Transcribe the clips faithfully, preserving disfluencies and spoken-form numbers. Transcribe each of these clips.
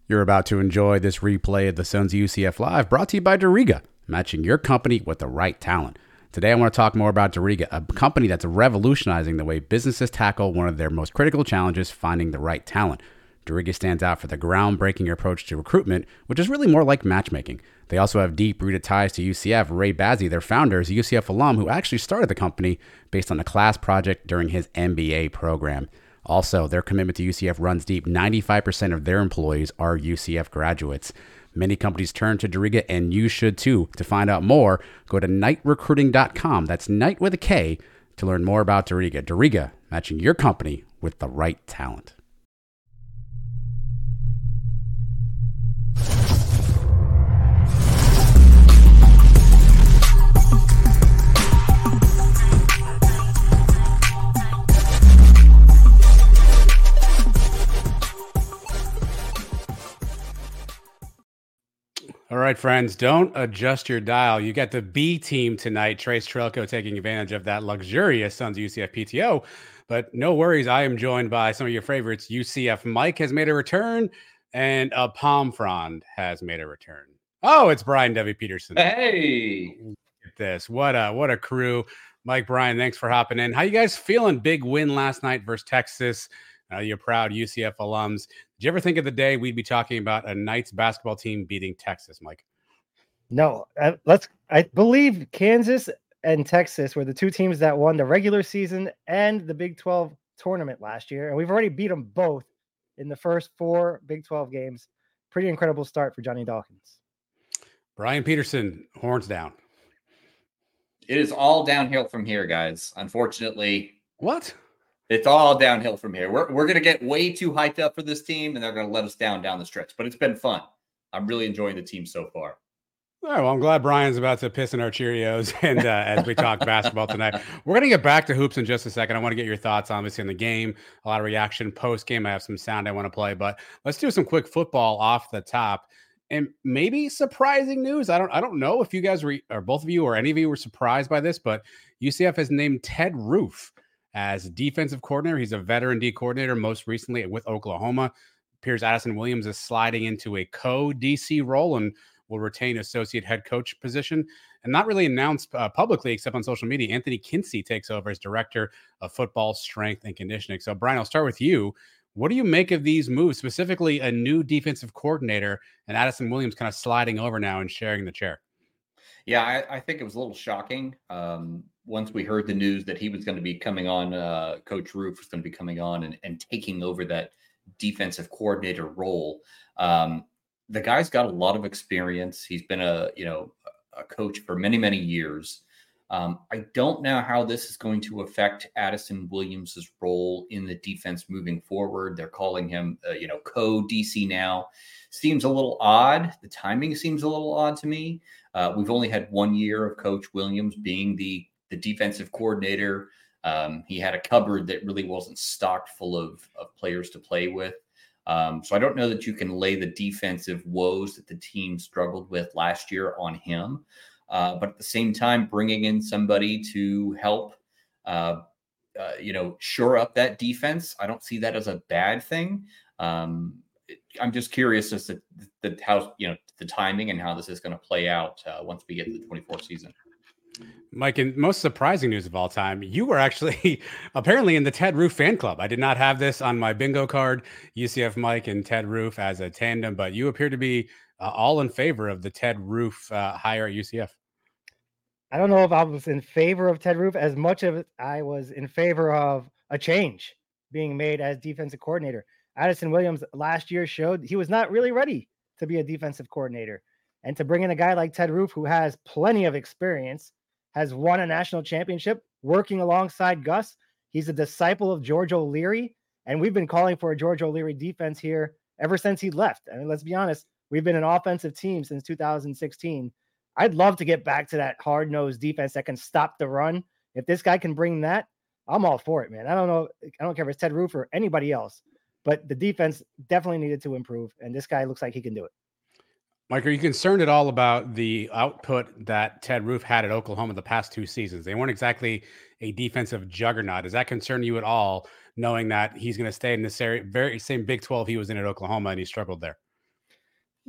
You're about to enjoy this replay of the Sons of U C F Live, brought to you by Doriga, matching your company with the right talent. Today, I want to talk more about Doriga, a company that's revolutionizing the way businesses tackle one of their most critical challenges, finding the right talent. Doriga stands out for the groundbreaking approach to recruitment, which is really more like matchmaking. They also have deep-rooted ties to U C F. Ray Bazzi, their founder, is a U C F alum who actually started the company based on a class project during his M B A program. Also, their commitment to U C F runs deep. ninety-five percent of their employees are U C F graduates. Many companies turn to Doriga, and you should too. To find out more, go to knight recruiting dot com. That's Knight with a K to learn more about Doriga. Doriga, matching your company with the right talent. All right, friends, don't adjust your dial. You got the B team tonight. Trace Trelko taking advantage of that luxurious Sons U C F P T O. But no worries, I am joined by some of your favorites. U C F Mike has made a return, and a palm frond has made a return. Oh, it's Brian W. Peterson. Hey, look at this. What a what a crew. Mike, Brian, thanks for hopping in. How you guys feeling? Big win last night versus Texas. Uh, you're proud U C F alums. Did you ever think of the day we'd be talking about a Knights basketball team beating Texas, Mike? No, uh, let's. I believe Kansas and Texas were the two teams that won the regular season and the Big twelve tournament last year, and we've already beat them both in the first four Big twelve games. Pretty incredible start for Johnny Dawkins. Brian Peterson, horns down. It is all downhill from here, guys. Unfortunately, what? It's all downhill from here. We're we're gonna get way too hyped up for this team, and they're gonna let us down down the stretch. But it's been fun. I'm really enjoying the team so far. All right, well, I'm glad Brian's about to piss in our Cheerios, and uh, as we talk basketball tonight, we're going to get back to hoops in just a second. I want to get your thoughts, obviously, on the game, a lot of reaction post-game. I have some sound I want to play, but let's do some quick football off the top, and maybe surprising news. I don't, I don't know if you guys were, or both of you, or any of you were surprised by this, but U C F has named Ted Roof as defensive coordinator. He's a veteran D coordinator, most recently with Oklahoma. Appears Addison Williams is sliding into a co-D C role and will retain associate head coach position, and not really announced uh, publicly except on social media. Anthony Kinsey takes over as director of football strength and conditioning. So Brian, I'll start with you. What do you make of these moves, specifically a new defensive coordinator and Addison Williams kind of sliding over now and sharing the chair? Yeah, I, I think it was a little shocking. Um, once we heard the news that he was going to be coming on, uh, Coach Roof was going to be coming on and, and taking over that defensive coordinator role. Um, The guy's got a lot of experience. He's been a, you know, a coach for many, many years. Um, I don't know how this is going to affect Addison Williams's role in the defense moving forward. They're calling him, uh, you know, co-D C now. Seems a little odd. The timing seems a little odd to me. Uh, we've only had one year of Coach Williams being the, the defensive coordinator. Um, he had a cupboard that really wasn't stocked full of, of players to play with. Um, so I don't know that you can lay the defensive woes that the team struggled with last year on him. Uh, but at the same time, bringing in somebody to help, uh, uh, you know, shore up that defense, I don't see that as a bad thing. Um, I'm just curious as to the, the, how, you know, the timing and how this is going to play out uh, once we get to the twenty-four season. Mike, and most surprising news of all time, you were actually apparently in the Ted Roof fan club. I did not have this on my bingo card, U C F Mike and Ted Roof as a tandem, but you appear to be uh, all in favor of the Ted Roof uh, hire at U C F. I don't know if I was in favor of Ted Roof as much as I was in favor of a change being made as defensive coordinator. Addison Williams last year showed he was not really ready to be a defensive coordinator. And to bring in a guy like Ted Roof, who has plenty of experience, has won a national championship working alongside Gus. He's a disciple of George O'Leary, and we've been calling for a George O'Leary defense here ever since he left. I mean, let's be honest, we've been an offensive team since two thousand sixteen. I'd love to get back to that hard-nosed defense that can stop the run. If this guy can bring that, I'm all for it, man. I don't know. I don't care if it's Ted Roof or anybody else, but the defense definitely needed to improve, and this guy looks like he can do it. Mike, are you concerned at all about the output that Ted Roof had at Oklahoma the past two seasons? They weren't exactly a defensive juggernaut. Does that concern you at all, knowing that he's going to stay in this area, very same Big twelve he was in at Oklahoma and he struggled there?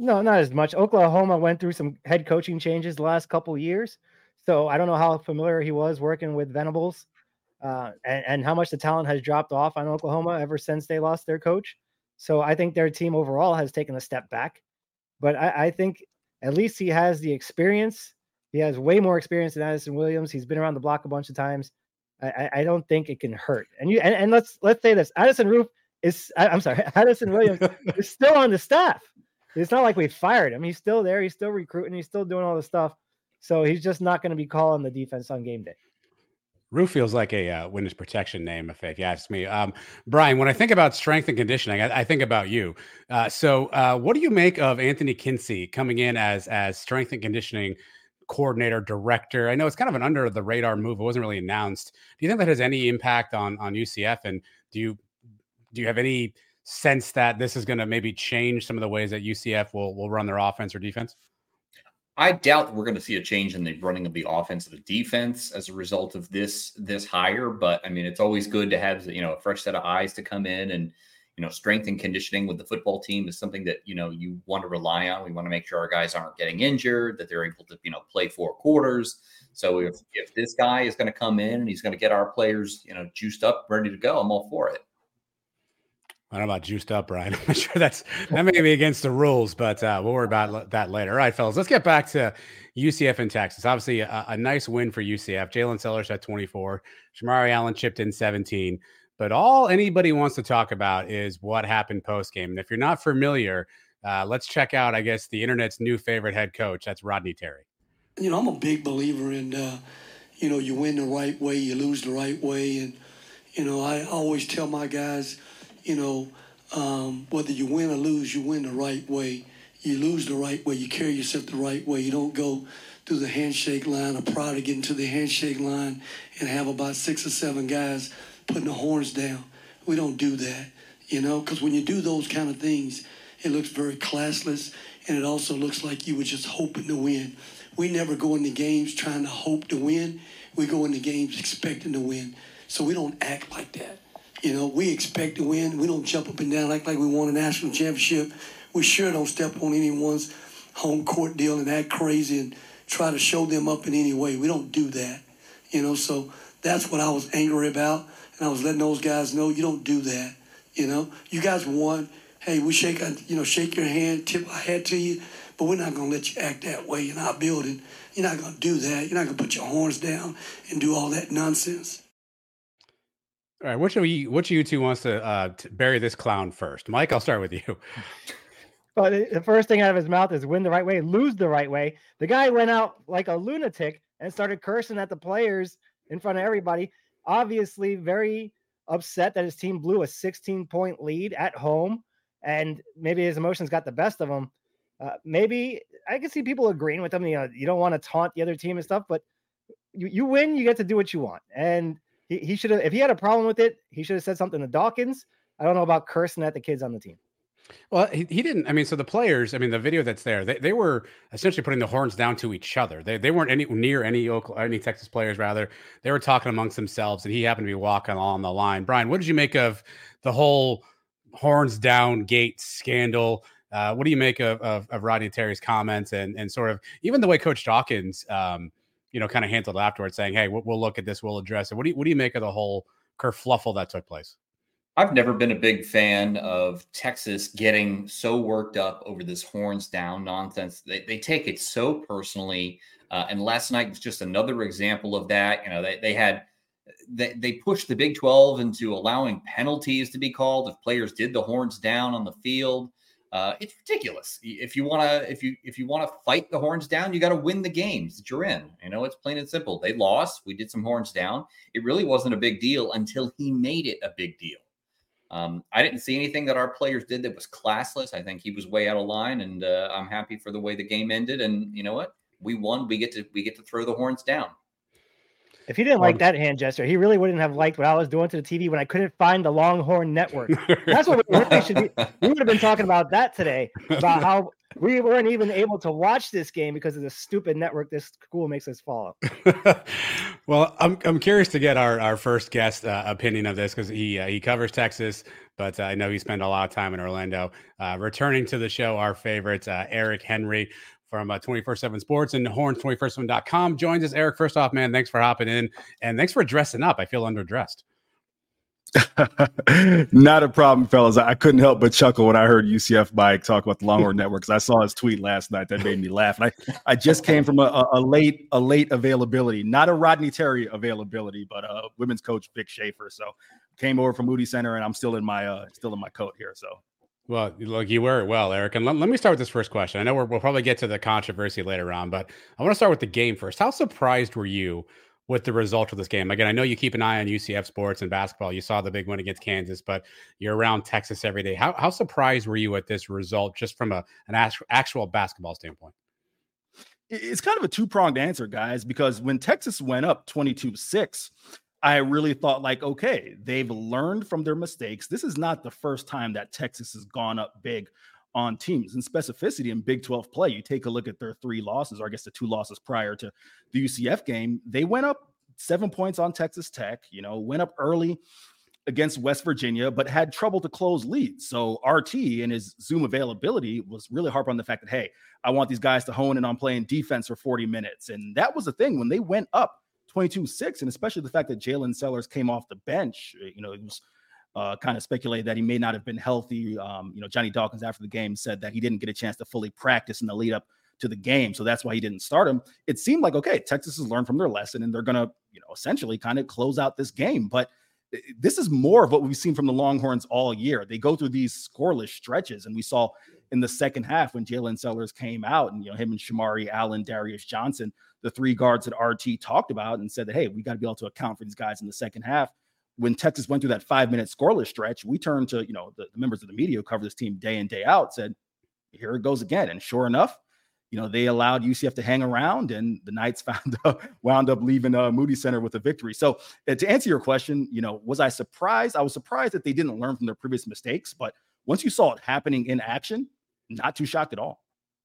No, not as much. Oklahoma went through some head coaching changes the last couple of years. So I don't know how familiar he was working with Venables uh, and, and how much the talent has dropped off on Oklahoma ever since they lost their coach. So I think their team overall has taken a step back. But I, I think at least he has the experience. He has way more experience than Addison Williams. He's been around the block a bunch of times. I, I don't think it can hurt. And you and, and let's let's say this: Addison Roof is I, I'm sorry, Addison Williams is still on the staff. It's not like we fired him. He's still there. He's still recruiting. He's still doing all the stuff. So he's just not going to be calling the defense on game day. Roof feels like a uh, witness protection name, if, if you ask me. Um, Brian, when I think about strength and conditioning, I, I think about you. Uh, so uh, what do you make of Anthony Kinsey coming in as as strength and conditioning coordinator, director? I know it's kind of an under the radar move. It wasn't really announced. Do you think that has any impact on on U C F? And do you do you have any sense that this is going to maybe change some of the ways that U C F will will run their offense or defense? I doubt that we're going to see a change in the running of the offense or the defense as a result of this this hire. But I mean, it's always good to have, you know, a fresh set of eyes to come in, and you know, strength and conditioning with the football team is something that, you know, you want to rely on. We want to make sure our guys aren't getting injured, that they're able to, you know, play four quarters. So if if this guy is going to come in and he's going to get our players, you know, juiced up, ready to go, I'm all for it. I don't know about juiced up, Brian. I'm not sure that's that may be against the rules, but uh, we'll worry about that later. All right, fellas, let's get back to U C F in Texas. Obviously, a, a nice win for U C F. Jalen Sellers had twenty-four. Shamari Allen chipped in seventeen. But all anybody wants to talk about is what happened post-game. And if you're not familiar, uh, let's check out, I guess, the internet's new favorite head coach. That's Rodney Terry. You know, I'm a big believer in, uh, you know, you win the right way, you lose the right way. And, you know, I always tell my guys, you know, um, whether you win or lose, you win the right way. You lose the right way. You carry yourself the right way. You don't go through the handshake line or prior to getting to the handshake line and have about six or seven guys putting the horns down. We don't do that, you know, because when you do those kind of things, it looks very classless, and it also looks like you were just hoping to win. We never go into games trying to hope to win. We go into games expecting to win. So we don't act like that. You know, we expect to win. We don't jump up and down like, like we won a national championship. We sure don't step on anyone's home court deal and act crazy and try to show them up in any way. We don't do that. You know, so that's what I was angry about. And I was letting those guys know, you don't do that. You know, you guys won. Hey, we shake, you know, shake your hand, tip our hat to you, but we're not going to let you act that way in our building. You're not going to do that. You're not going to put your horns down and do all that nonsense. All right, which of you, which of you two wants to, uh, to bury this clown first? Mike, I'll start with you. Well, the first thing out of his mouth is win the right way, lose the right way. The guy went out like a lunatic and started cursing at the players in front of everybody. Obviously very upset that his team blew a sixteen-point lead at home, and maybe his emotions got the best of him. Uh, maybe I can see people agreeing with him. You know, you don't want to taunt the other team and stuff, but you, you win, you get to do what you want. And he, he should have, if he had a problem with it, he should have said something to Dawkins. I don't know about cursing at the kids on the team. Well, he, he didn't. I mean, so the players, I mean, the video that's there, they, they were essentially putting the horns down to each other. They they weren't any near any any Texas players, rather. They were talking amongst themselves, and he happened to be walking along the line. Brian, what did you make of the whole horns down gate scandal? Uh, what do you make of, of, of Rodney Terry's comments and and sort of even the way Coach Dawkins, um, you know, kind of handled afterwards, saying, hey, we'll, we'll look at this, we'll address it. What do you, what do you make of the whole kerfluffle that took place? I've never been a big fan of Texas getting so worked up over this horns down nonsense. They, they take it so personally. Uh, and last night was just another example of that. You know, they, they had, they, they pushed the Big twelve into allowing penalties to be called if players did the horns down on the field. Uh, it's ridiculous. If you want to, if you, if you want to fight the horns down, you got to win the games that you're in. You know, it's plain and simple. They lost. We did some horns down. It really wasn't a big deal until he made it a big deal. Um, I didn't see anything that our players did that was classless. I think he was way out of line, and uh, I'm happy for the way the game ended. And you know what? We won. We get to we get to throw the horns down. If he didn't like that hand gesture, he really wouldn't have liked what I was doing to the T V when I couldn't find the Longhorn Network. That's what we really should be. We would have been talking about that today, about how we weren't even able to watch this game because of the stupid network this school makes us follow. Well, I'm I'm curious to get our, our first guest uh, opinion of this, because he uh, he covers Texas, but uh, I know he spent a lot of time in Orlando. Uh, returning to the show, our favorite, uh, Eric Henry from uh, twenty-four seven Sports and horns two four seven dot com joins us. Eric, first off, man, thanks for hopping in, and thanks for dressing up. I feel underdressed. Not a problem, fellas. I couldn't help but chuckle when I heard U C F Mike talk about the Longhorn Network, because I saw his tweet last night that made me laugh. And I, I just came from a, a late a late availability, not a Rodney Terry availability, but a women's coach Vic Schaefer. So came over from Moody Center, and I'm still in my uh, still in my coat here. So. Well, look, you wear it well, Eric. And let, let me start with this first question. I know we're, we'll probably get to the controversy later on, but I want to start with the game first. How surprised were you with the result of this game? Again, I know you keep an eye on U C F sports and basketball. You saw the big win against Kansas, but you're around Texas every day. How how surprised were you at this result, just from a an actual basketball standpoint? It's kind of a two-pronged answer, guys, because when Texas went up twenty-two six, I really thought, like, okay, they've learned from their mistakes. This is not the first time that Texas has gone up big on teams. And specificity in Big twelve play, you take a look at their three losses, or I guess the two losses prior to the U C F game. They went up seven points on Texas Tech, you know, went up early against West Virginia, but had trouble to close leads. So R T and his Zoom availability was really harping on the fact that, hey, I want these guys to hone in on playing defense for forty minutes. And that was the thing when they went up twenty-two six, and especially the fact that Jalen Sellers came off the bench. You know, it was uh, kind of speculated that he may not have been healthy. Um, you know, Johnny Dawkins after the game said that he didn't get a chance to fully practice in the lead up to the game, so that's why he didn't start him. It seemed like, okay, Texas has learned from their lesson, and they're going to, you know, essentially kind of close out this game. But this is more of what we've seen from the Longhorns all year. They go through these scoreless stretches, and we saw in the second half when Jalen Sellers came out, and, you know, him and Shamari Allen, Darius Johnson, the three guards that R T talked about, and said that, hey, we got to be able to account for these guys in the second half. When Texas went through that five-minute scoreless stretch, we turned to, you know, the, the members of the media who cover this team day in, day out, said, here it goes again. And sure enough, you know, they allowed U C F to hang around, and the Knights found uh, wound up leaving uh, Moody Center with a victory. So uh, to answer your question, you know, was I surprised? I was surprised that they didn't learn from their previous mistakes. But once you saw it happening in action, not too shocked at all.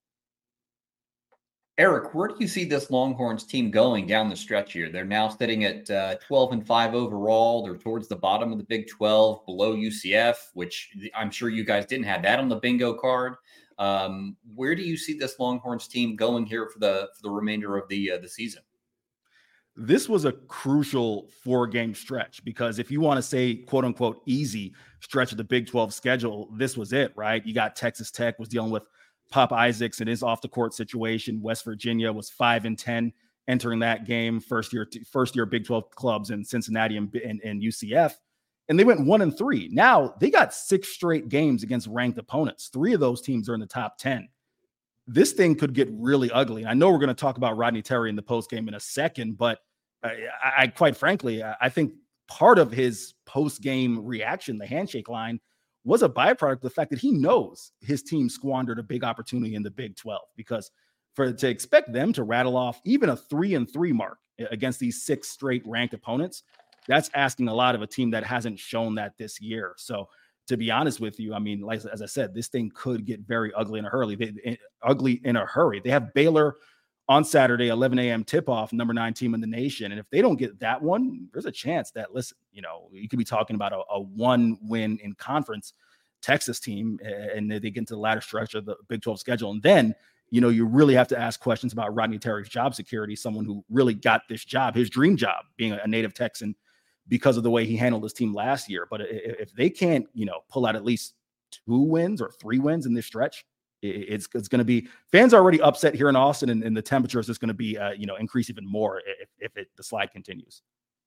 Eric, where do you see this Longhorns team going down the stretch here? They're now sitting at uh, twelve and five overall. They're towards the bottom of the Big twelve, below U C F, which I'm sure you guys didn't have that on the bingo card. Um, where do you see this Longhorns team going here for the for the remainder of the uh, the season? This was a crucial four-game stretch, because if you want to say, quote unquote, easy stretch of the Big twelve schedule, this was it, right? You got Texas Tech was dealing with Pop Isaacs and his off the court situation. West Virginia was five and ten entering that game. First year, first year Big twelve clubs in Cincinnati and, and, and U C F. And they went one and three. Now they got six straight games against ranked opponents. Three of those teams are in the top ten. This thing could get really ugly. I know we're going to talk about Rodney Terry in the post game in a second, but I, I quite frankly, I think part of his post game reaction, the handshake line, was a byproduct of the fact that he knows his team squandered a big opportunity in the Big twelve, because for to expect them to rattle off even a three and three mark against these six straight ranked opponents, that's asking a lot of a team that hasn't shown that this year. So to be honest with you, I mean, like, as I said, this thing could get very ugly in a hurry. They, in, ugly in a hurry. They have Baylor on Saturday, eleven a.m. tip-off, number nine team in the nation. And if they don't get that one, there's a chance that, listen, you know, you could be talking about a, a one win in conference Texas team, and they get into the latter stretch of the Big twelve schedule. And then, you know, you really have to ask questions about Rodney Terry's job security, someone who really got this job, his dream job, being a native Texan, because of the way he handled his team last year. But if they can't, you know, pull out at least two wins or three wins in this stretch, it's it's going to be, fans are already upset here in Austin, and, and the temperature is just going to be, uh, you know, increase even more if, if it, the slide continues.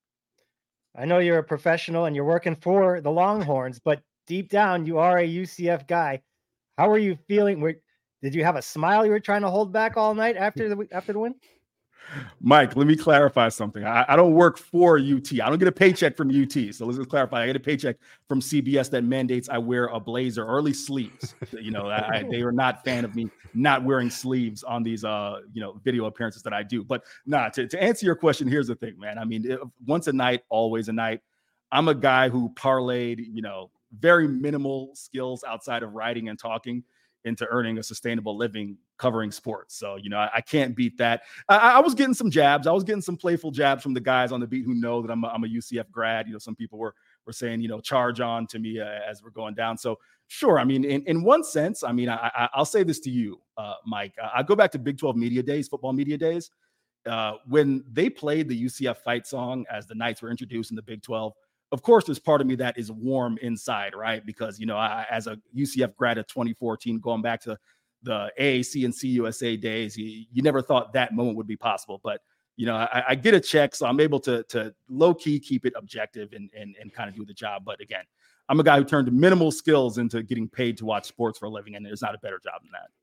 I know you're a professional and you're working for the Longhorns, but deep down, you are a U C F guy. How are you feeling? Were, did you have a smile you were trying to hold back all night after the after the win? Mike, let me clarify something. I, I don't work for U T. I don't get a paycheck from U T. So let's just clarify. I get a paycheck from C B S that mandates I wear a blazer or at least sleeves. You know, I, they are not fan of me not wearing sleeves on these, uh, you know, video appearances that I do. But nah, to, to answer your question, here's the thing, man. I mean, it, once a night, always a night. I'm a guy who parlayed, you know, very minimal skills outside of writing and talking into earning a sustainable living covering sports. So, you know, I, I can't beat that. I, I was getting some jabs. I was getting some playful jabs from the guys on the beat who know that I'm a, I'm a U C F grad. You know, some people were, were saying, you know, charge on to me uh, as we're going down. So sure. I mean, in, in one sense, I mean, I, I, I'll say this to you, uh, Mike. I, I go back to Big twelve media days, football media days. Uh, when they played the U C F fight song as the Knights were introduced in the Big twelve, of course, there's part of me that is warm inside, right? Because, you know, I, as a U C F grad of twenty fourteen, going back to the A A C and C U S A days, you, you never thought that moment would be possible. But, you know, I, I get a check, so I'm able to, to low key keep it objective and, and, and kind of do the job. But again, I'm a guy who turned minimal skills into getting paid to watch sports for a living, and there's not a better job than that.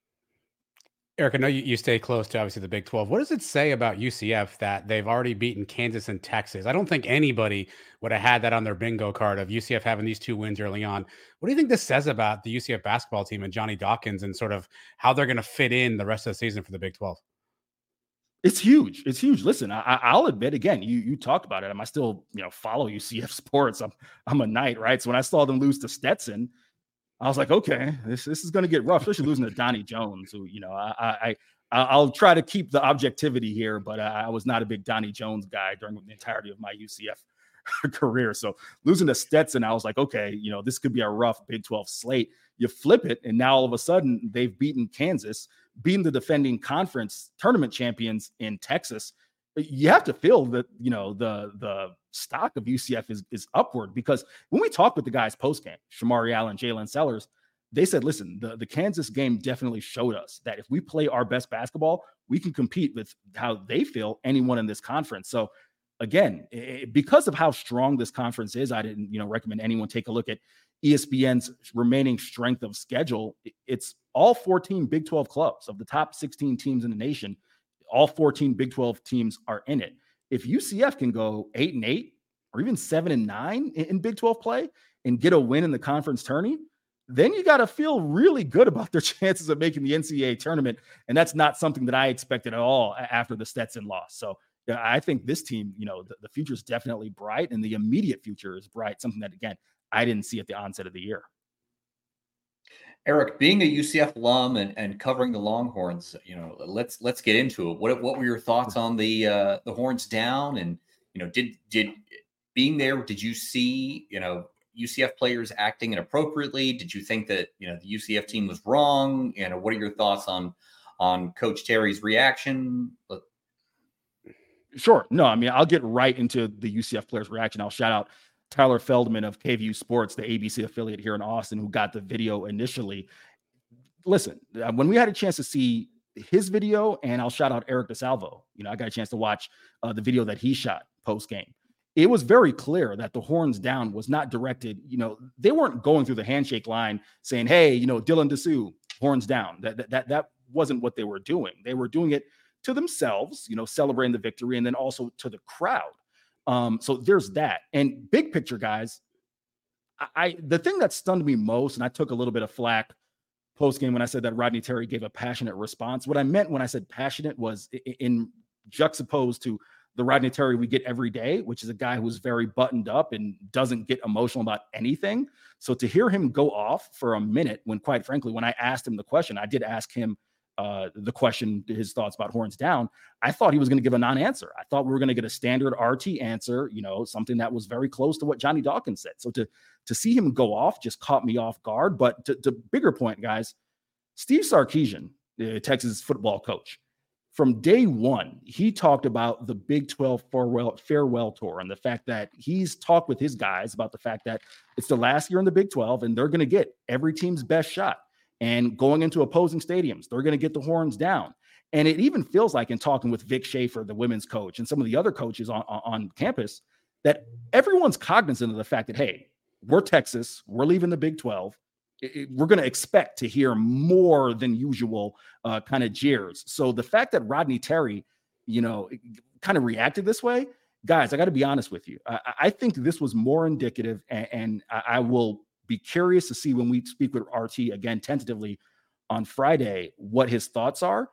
Eric, I know you, you stay close to obviously the Big twelve. What does it say about U C F that they've already beaten Kansas and Texas? I don't think anybody would have had that on their bingo card of U C F having these two wins early on. What do you think this says about the U C F basketball team and Johnny Dawkins and sort of how they're going to fit in the rest of the season for the Big twelve? It's huge. It's huge. Listen, I, I'll admit again, you you talked about it. I still, you know, follow U C F sports. I'm I'm a Knight, right? So when I saw them lose to Stetson, I was like, okay, this this is going to get rough, especially losing to Donnie Jones, who, you know, I I I'll try to keep the objectivity here, but I was not a big Donnie Jones guy during the entirety of my U C F career. So losing to Stetson, I was like, okay, you know, this could be a rough Big twelve slate. You flip it, and now all of a sudden they've beaten Kansas, beating the defending conference tournament champions in Texas. You have to feel that, you know, the the stock of U C F is, is upward, because when we talked with the guys post-game, Shamari Allen, Jalen Sellers, they said, listen, the, the Kansas game definitely showed us that if we play our best basketball, we can compete with how they feel anyone in this conference. So again, it, because of how strong this conference is, I didn't, you know, recommend anyone take a look at E S P N's remaining strength of schedule. It's all fourteen Big twelve clubs. Of the top sixteen teams in the nation, all fourteen Big twelve teams are in it. If U C F can go eight and eight or even seven and nine in, in Big twelve play and get a win in the conference tourney, then you got to feel really good about their chances of making the N C double A tournament. And that's not something that I expected at all after the Stetson loss. So yeah, I think this team, you know, the, the future is definitely bright, and the immediate future is bright. Something that, again, I didn't see at the onset of the year. Eric, being a U C F alum and, and covering the Longhorns, you know, let's let's get into it. What what were your thoughts on the uh, the Horns down? And, you know, did did being there, did you see, you know, U C F players acting inappropriately? Did you think that, you know, the U C F team was wrong? You know, what are your thoughts on on Coach Terry's reaction? Sure. No, I mean, I'll get right into the U C F players' reaction. I'll shout out Tyler Feldman of K V U Sports, the A B C affiliate here in Austin, who got the video initially. Listen, when we had a chance to see his video, and I'll shout out Eric DeSalvo, you know, I got a chance to watch uh, the video that he shot post-game. It was very clear that the Horns down was not directed. You know, they weren't going through the handshake line saying, hey, you know, Dylan Dessou, Horns down. That, that, that, that wasn't what they were doing. They were doing it to themselves, you know, celebrating the victory, and then also to the crowd. Um, so there's that. And big picture, guys, I, I the thing that stunned me most, and I took a little bit of flack post game when I said that Rodney Terry gave a passionate response. What I meant when I said passionate was in, in juxtaposed to the Rodney Terry we get every day, which is a guy who's very buttoned up and doesn't get emotional about anything. So to hear him go off for a minute, when quite frankly, when I asked him the question, I did ask him uh, the question, his thoughts about Horns down. I thought he was going to give a non-answer. I thought we were going to get a standard R T answer, you know, something that was very close to what Johnny Dawkins said. So to, to see him go off just caught me off guard. But to, to bigger point, guys, Steve Sarkisian, the Texas football coach, from day one, he talked about the Big twelve farewell, farewell tour and the fact that he's talked with his guys about the fact that it's the last year in the Big twelve and they're going to get every team's best shot. And going into opposing stadiums, they're going to get the Horns down. And it even feels like, in talking with Vic Schaefer, the women's coach, and some of the other coaches on, on, on campus, that everyone's cognizant of the fact that, hey, we're Texas, we're leaving the Big twelve. It, it, we're going to expect to hear more than usual uh, kind of jeers. So the fact that Rodney Terry, you know, kind of reacted this way, guys, I got to be honest with you. I, I think this was more indicative, and, and I, I will be curious to see when we speak with R T again tentatively on Friday what his thoughts are.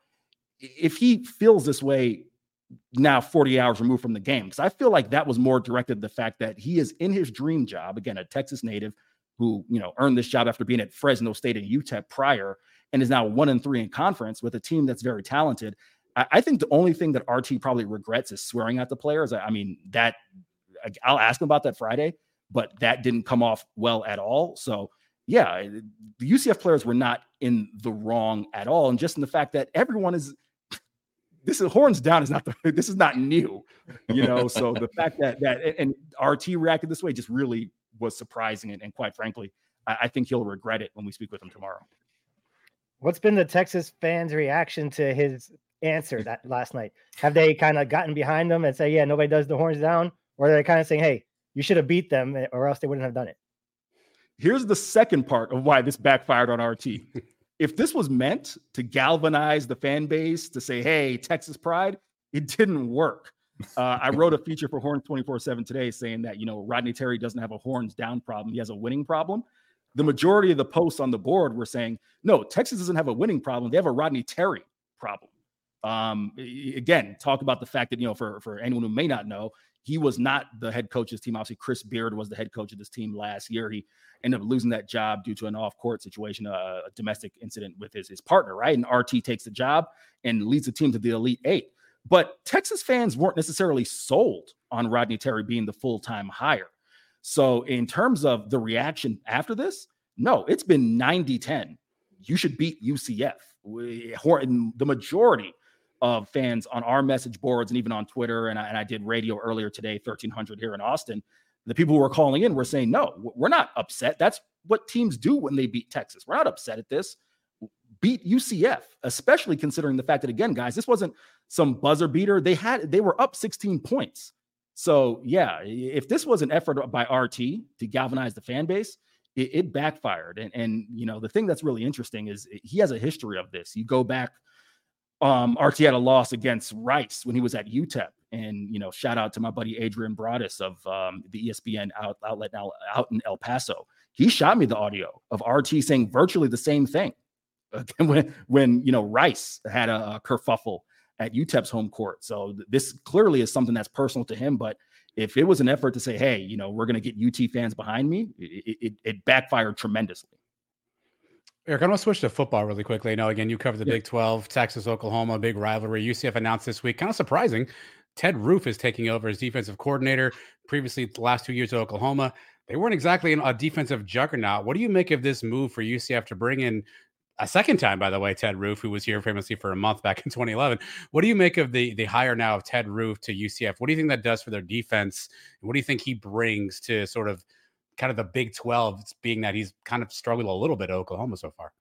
If he feels this way now forty hours removed from the game, because I feel like that was more directed to the fact that he is in his dream job, again, a Texas native who, you know, earned this job after being at Fresno State and U T E P prior, and is now one and three in conference with a team that's very talented. I, I think the only thing that R T probably regrets is swearing at the players. I, I mean, that I'll ask him about that Friday. but that didn't come off well at all. So yeah, the U C F players were not in the wrong at all. And just in the fact that everyone is, this is horns down is not, the, this is not new, you know? So the fact that, that, and R T reacted this way just really was surprising. And, and quite frankly, I, I think he'll regret it when we speak with him tomorrow. What's been the Texas fans' reaction to his answer that last night? Have they kind of gotten behind them and say, yeah, nobody does the horns down? Or are they kind of saying, hey, you should have beat them or else they wouldn't have done it? Here's the second part of why this backfired on R T. If this was meant to galvanize the fan base to say, hey, Texas pride, it didn't work. Uh, I wrote a feature for Horns twenty-four seven today saying that, you know, Rodney Terry doesn't have a horns down problem. He has a winning problem. The majority of the posts on the board were saying, no, Texas doesn't have a winning problem. They have a Rodney Terry problem. Um, again, talk about the fact that, you know, for, for anyone who may not know, he was not the head coach of this team. Obviously, Chris Beard was the head coach of this team last year. He ended up losing that job due to an off-court situation, a, a domestic incident with his, his partner, right? And R T takes the job and leads the team to the Elite Eight. But Texas fans weren't necessarily sold on Rodney Terry being the full-time hire. So in terms of the reaction after this, no, it's been ninety ten. You should beat U C F. We, the majority of fans on our message boards and even on Twitter, and I, and I did radio earlier today, thirteen hundred here in Austin, the people who were calling in were saying, no, we're not upset. That's what teams do when they beat Texas. We're not upset at this. Beat U C F, especially considering the fact that, again, guys, this wasn't some buzzer beater. They had, they were up sixteen points. So yeah, if this was an effort by R T to galvanize the fan base, it, it backfired. And, and, you know, the thing that's really interesting is he has a history of this. You go back, um, R T had a loss against Rice when he was at U T E P. And, you know, shout out to my buddy Adrian Broadus of um, the E S P N out, outlet now out in El Paso. He shot me the audio of R T saying virtually the same thing when, when you know, Rice had a, a kerfuffle at U T E P's home court. So th- this clearly is something that's personal to him. But if it was an effort to say, hey, you know, we're going to get U T fans behind me, it, it, it backfired tremendously. Eric, I want to switch to football really quickly. I know, again, you covered the Yeah. Big twelve, Texas, Oklahoma, big rivalry. U C F announced this week, kind of surprising, Ted Roof is taking over as defensive coordinator. Previously, the last two years at Oklahoma, they weren't exactly a defensive juggernaut. What do you make of this move for U C F to bring in a second time, by the way, Ted Roof, who was here famously for a month back in twenty eleven? What do you make of the the hire now of Ted Roof to U C F? What do you think that does for their defense? And what do you think he brings to sort of kind of the Big twelve, being that he's kind of struggled a little bit at Oklahoma so far?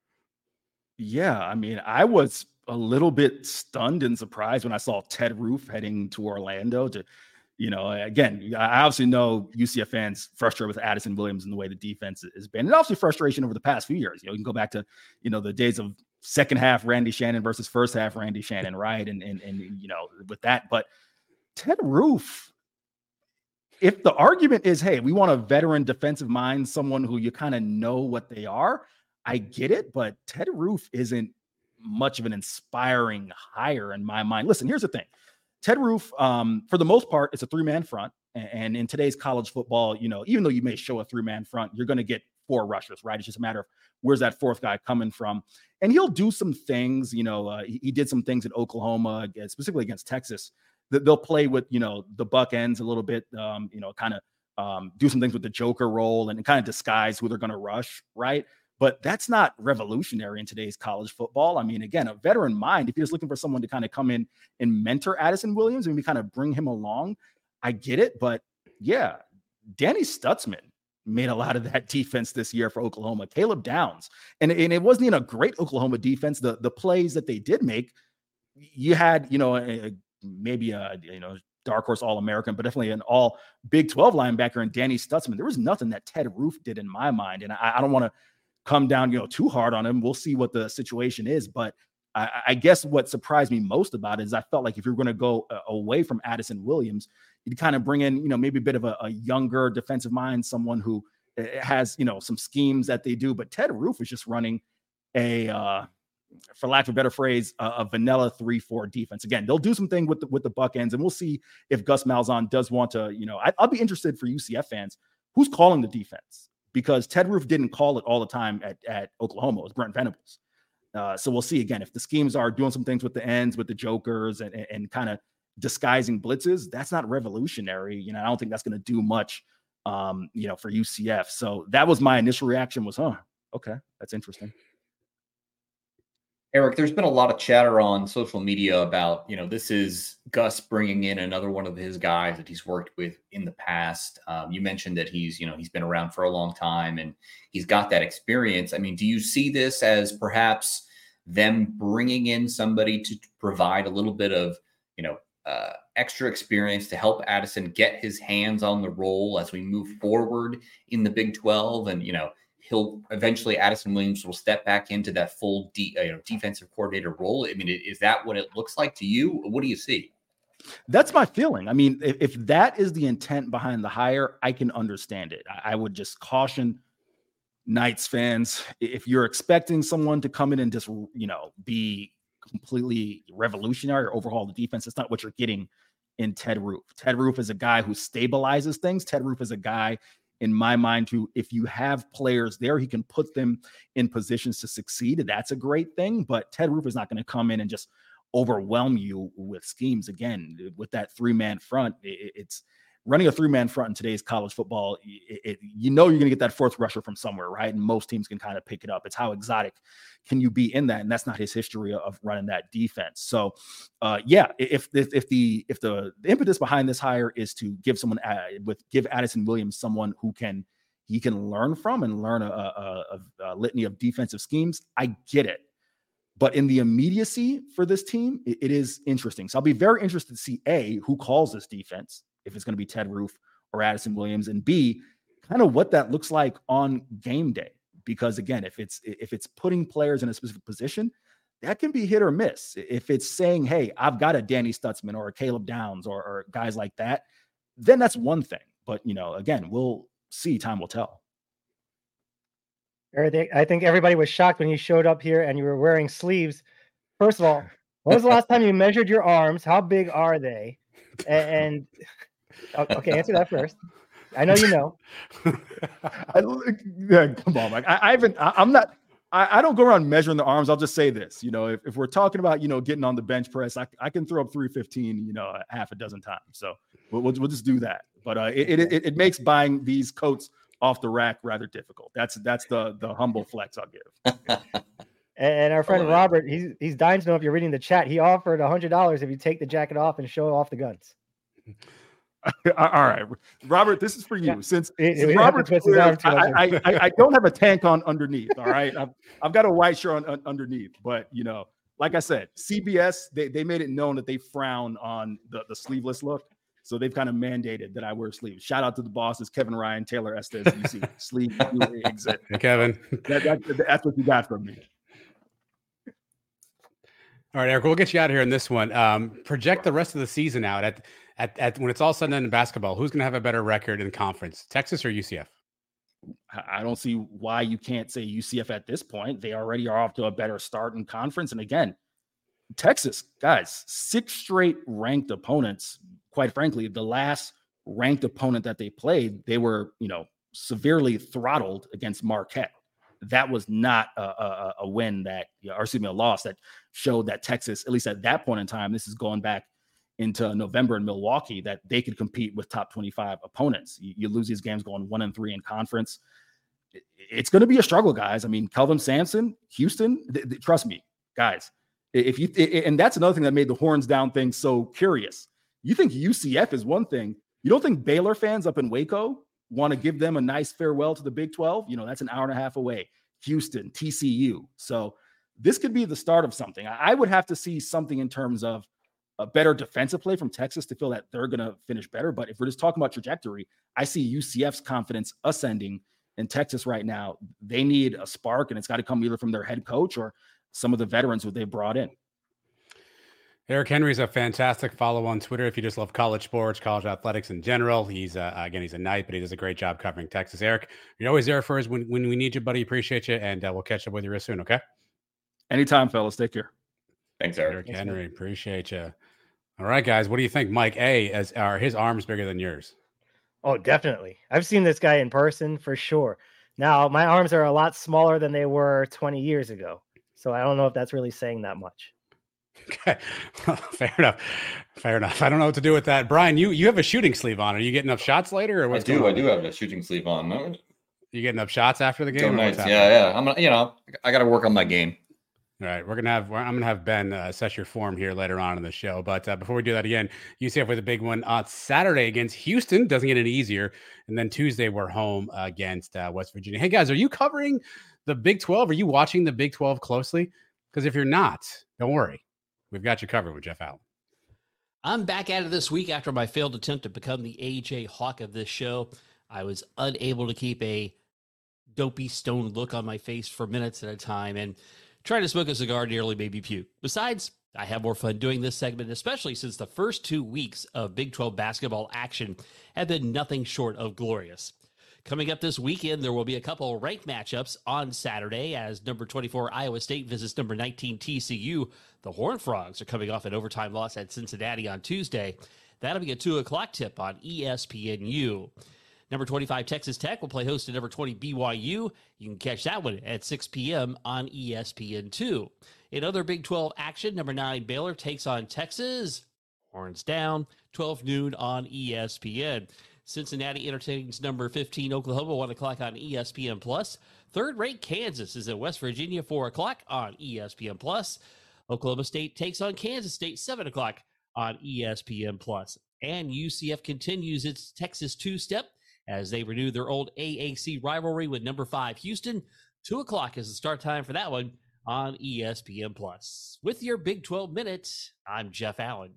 Yeah, I mean, I was a little bit stunned and surprised when I saw Ted Roof heading to Orlando to, you know, again, I obviously know U C F fans frustrated with Addison Williams and the way the defense has been, and obviously frustration over the past few years. You know, you can go back to, you know, the days of second half Randy Shannon versus first half Randy Shannon, right? And, and, and, you know, with that, but Ted Roof, if the argument is, hey, we want a veteran defensive mind, someone who you kind of know what they are, I get it, but Ted Roof isn't much of an inspiring hire in my mind. Listen, here's the thing. Ted Roof, um, for the most part, it's a three-man front. And in today's college football, you know, even though you may show a three-man front, you're going to get four rushers, right? It's just a matter of where's that fourth guy coming from. And he'll do some things, you know, uh, he, he did some things at Oklahoma, specifically against Texas, that they'll play with, you know, the buck ends a little bit, um, you know, kind of um, do some things with the Joker role and kind of disguise who they're going to rush, right? But that's not revolutionary in today's college football. I mean, again, a veteran mind, if you're just looking for someone to kind of come in and mentor Addison Williams and we kind of bring him along, I get it. But yeah, Danny Stutzman made a lot of that defense this year for Oklahoma. Caleb Downs. And, and it wasn't even a great Oklahoma defense. The, the plays that they did make, you had, you know, a, maybe a, you know, dark horse All-American, but definitely an all Big twelve linebacker in Danny Stutzman. There was nothing that Ted Roof did in my mind. And I, I don't want to come down, you know, too hard on him. We'll see what the situation is. But I, I guess what surprised me most about it is I felt like if you're going to go uh, away from Addison Williams, you'd kind of bring in, you know, maybe a bit of a, a younger defensive mind, someone who has, you know, some schemes that they do. But Ted Roof is just running a, uh, for lack of a better phrase, a, a vanilla three four defense. Again, they'll do something with the, with the buck ends, and we'll see if Gus Malzahn does want to, you know, I, I'll be interested for U C F fans, who's calling the defense? Because Ted Roof didn't call it all the time at, at Oklahoma. It was Brent Venables. Uh, so we'll see again, if the schemes are doing some things with the ends, with the jokers and, and, and kind of disguising blitzes, that's not revolutionary. You know, I don't think that's going to do much um, you know, for U C F. So that was my initial reaction was, huh, okay, that's interesting. Eric, there's been a lot of chatter on social media about, you know, this is Gus bringing in another one of his guys that he's worked with in the past. Um, you mentioned that he's, you know, he's been around for a long time and he's got that experience. I mean, do you see this as perhaps them bringing in somebody to provide a little bit of, you know, uh, extra experience to help Addison get his hands on the role as we move forward in the Big twelve? And, you know, he'll eventually, Addison Williams will step back into that full de, uh, you know, defensive coordinator role. I mean, is that what it looks like to you? What do you see? That's my feeling. I mean, if, if that is the intent behind the hire, I can understand it. I, I would just caution Knights fans, if you're expecting someone to come in and just, you know, be completely revolutionary or overhaul the defense, it's not what you're getting in Ted Roof. Ted Roof is a guy who stabilizes things. Ted Roof is a guy, in my mind, who, if you have players there, he can put them in positions to succeed. That's a great thing. But Ted Roof is not going to come in and just overwhelm you with schemes. Again, with that three-man front, it, it's running a three-man front in today's college football. It, it, you know you're going to get that fourth rusher from somewhere, right? And most teams can kind of pick it up. It's how exotic can you be in that, and that's not his history of running that defense. So, uh, yeah, if, if if the if the, the impetus behind this hire is to give someone uh, with give Addison Williams someone who can he can learn from and learn a, a, a, a litany of defensive schemes, I get it. But in the immediacy for this team, it, it is interesting. So I'll be very interested to see A, who calls this defense, if it's going to be Ted Roof or Addison Williams, and B, kind of what that looks like on game day. Because again, if it's if it's putting players in a specific position, that can be hit or miss. If it's saying, hey, I've got a Danny Stutzman or a Caleb Downs or, or guys like that, then that's one thing. But, you know, again, we'll see. Time will tell. I think everybody was shocked when you showed up here and you were wearing sleeves. First of all, when was the last time you measured your arms? How big are they? And, and okay, answer that first. I know you know. I, yeah, come on, Mike. I, I haven't. I, I'm not. I, I don't go around measuring the arms. I'll just say this. You know, if, if we're talking about, you know, getting on the bench press, I, I can throw up three fifteen, you know, half a dozen times. So we'll we'll, we'll just do that. But uh, it, it it makes buying these coats off the rack rather difficult. That's that's the the humble flex I'll give. And our friend Robert, he's he's dying to know if you're reading the chat. He offered a hundred dollars if you take the jacket off and show off the guns. All right, Robert, this is for you. Yeah. Since, it, since it Robert, I, I, I, I don't have a tank on underneath. All right, I've, I've got a white shirt on, on underneath, but you know, like I said, C B S they, they made it known that they frown on the, the sleeveless look, so they've kind of mandated that I wear sleeves. Shout out to the bosses, Kevin Ryan, Taylor Estes. You see, sleeve exit. Hey, Kevin, that, that, that's what you got from me. All right, Eric, we'll get you out of here in this one. Um, project the rest of the season out at. At, at when it's all said and done in basketball, who's going to have a better record in conference, Texas or U C F? I don't see why you can't say U C F at this point. They already are off to a better start in conference. And again, Texas, guys, six straight ranked opponents. Quite frankly, the last ranked opponent that they played, they were, you know, severely throttled against Marquette. That was not a, a, a win that, or excuse me, a loss that showed that Texas, at least at that point in time, this is going back into November in Milwaukee, that they could compete with top twenty-five opponents. You, you lose these games going one and three in conference. It, it's going to be a struggle, guys. I mean, Kelvin Sampson, Houston, th- th- trust me, guys. If you it, and that's another thing that made the horns down thing so curious. You think U C F is one thing. You don't think Baylor fans up in Waco want to give them a nice farewell to the Big twelve? You know, that's an hour and a half away. Houston, T C U. So this could be the start of something. I, I would have to see something in terms of a better defensive play from Texas to feel that they're going to finish better. But if we're just talking about trajectory, I see U C F's confidence ascending in Texas right now. They need a spark, and it's got to come either from their head coach or some of the veterans who they've brought in. Eric Henry's a fantastic follow on Twitter if you just love college sports, college athletics in general. He's, uh, again, he's a Knight, but he does a great job covering Texas. Eric, you're always there for us when, when we need you, buddy. Appreciate you, and uh, we'll catch up with you real soon, okay? Anytime, fellas. Take care. Thanks, Eric. Eric Henry, appreciate you. All right, guys. What do you think, Mike? A, as are his arms bigger than yours? Oh, definitely. I've seen this guy in person for sure. Now, my arms are a lot smaller than they were twenty years ago. So I don't know if that's really saying that much. Okay, fair enough. Fair enough. I don't know what to do with that. Brian, you you have a shooting sleeve on. Are you getting up shots later, or what's I do. going on? I do have a shooting sleeve on. You getting up shots after the game? So nice. Yeah, yeah. I'm gonna, you know, I got to work on my game. All right, we're gonna have I'm gonna have Ben uh, assess your form here later on in the show. But uh, before we do that again, U C F with a big one on Saturday against Houston. Doesn't get any easier. And then Tuesday we're home against uh, West Virginia. Hey guys, are you covering the Big twelve? Are you watching the Big twelve closely? Because if you're not, don't worry, we've got you covered with Jeff Allen. I'm back at it this week after my failed attempt to become the A J Hawk of this show. I was unable to keep a dopey stone look on my face for minutes at a time, and trying to smoke a cigar nearly made me puke. Besides, I have more fun doing this segment, especially since the first two weeks of Big twelve basketball action have been nothing short of glorious. Coming up this weekend, there will be a couple ranked matchups on Saturday as number twenty-four Iowa State visits number nineteen T C U. The Horned Frogs are coming off an overtime loss at Cincinnati on Tuesday. That'll be a two o'clock tip on E S P N U. Number twenty-five Texas Tech will play host to number twenty B Y U. You can catch that one at six p.m. on E S P N two. In other Big twelve action, number nine Baylor takes on Texas. Horns down, twelve noon on E S P N. Cincinnati entertains number fifteen Oklahoma, one o'clock on E S P N Plus. Third-ranked Kansas is at West Virginia, four o'clock on E S P N Plus. Oklahoma State takes on Kansas State, seven o'clock on E S P N Plus. And U C F continues its Texas two-step as they renew their old A A C rivalry with number five Houston. two o'clock is the start time for that one on E S P N Plus. With your Big twelve Minute, I'm Jeff Allen.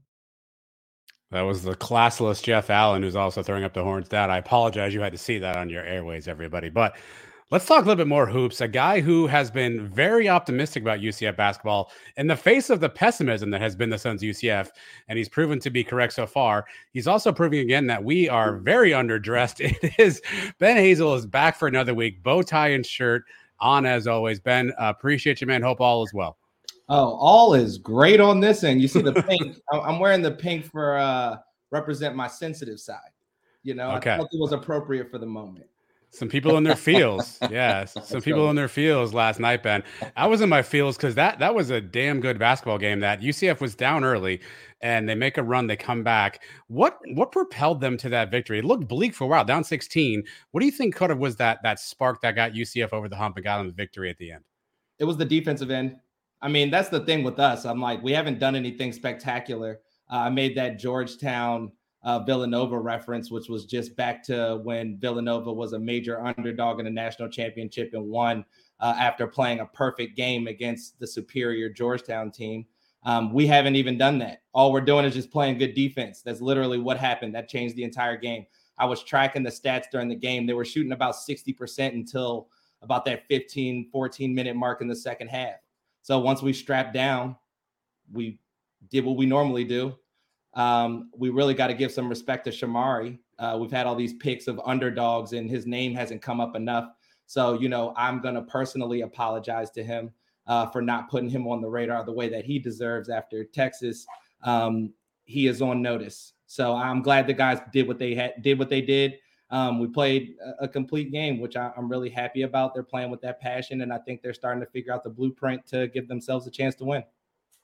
That was the classless Jeff Allen, who's also throwing up the horns down. I apologize you had to see that on your airways, everybody. But let's talk a little bit more hoops. A guy who has been very optimistic about U C F basketball in the face of the pessimism that has been the Suns' U C F, and he's proven to be correct so far. He's also proving again that we are very underdressed. It is Ben Hazel is back for another week, bow tie and shirt on as always. Ben, uh, appreciate you, man. Hope all is well. Oh, all is great on this end. You see the pink. I'm wearing the pink for uh, represent my sensitive side. You know, okay. I thought it was appropriate for the moment. Some people in their feels. Yes. Some people in their feels last night, Ben. I was in my feels because that that was a damn good basketball game. That U C F was down early and they make a run, they come back. What what propelled them to that victory? It looked bleak for a while, down sixteen. What do you think could have was that that spark that got U C F over the hump and got them the victory at the end? It was the defensive end. I mean, that's the thing with us. I'm like, we haven't done anything spectacular. Uh, I made that Georgetown Uh, Villanova reference, which was just back to when Villanova was a major underdog in a national championship and won uh, after playing a perfect game against the superior Georgetown team. Um, we haven't even done that. All we're doing is just playing good defense. That's literally what happened. That changed the entire game. I was tracking the stats during the game. They were shooting about sixty percent until about that fifteen, fourteen minute mark in the second half. So once we strapped down, we did what we normally do. Um, we really got to give some respect to Shamari. Uh, we've had all these picks of underdogs and his name hasn't come up enough. So, you know, I'm going to personally apologize to him uh, for not putting him on the radar the way that he deserves after Texas. Um, he is on notice. So I'm glad the guys did what they had, did what they did. Um, we played a, a complete game, which I, I'm really happy about. They're playing with that passion, and I think they're starting to figure out the blueprint to give themselves a chance to win.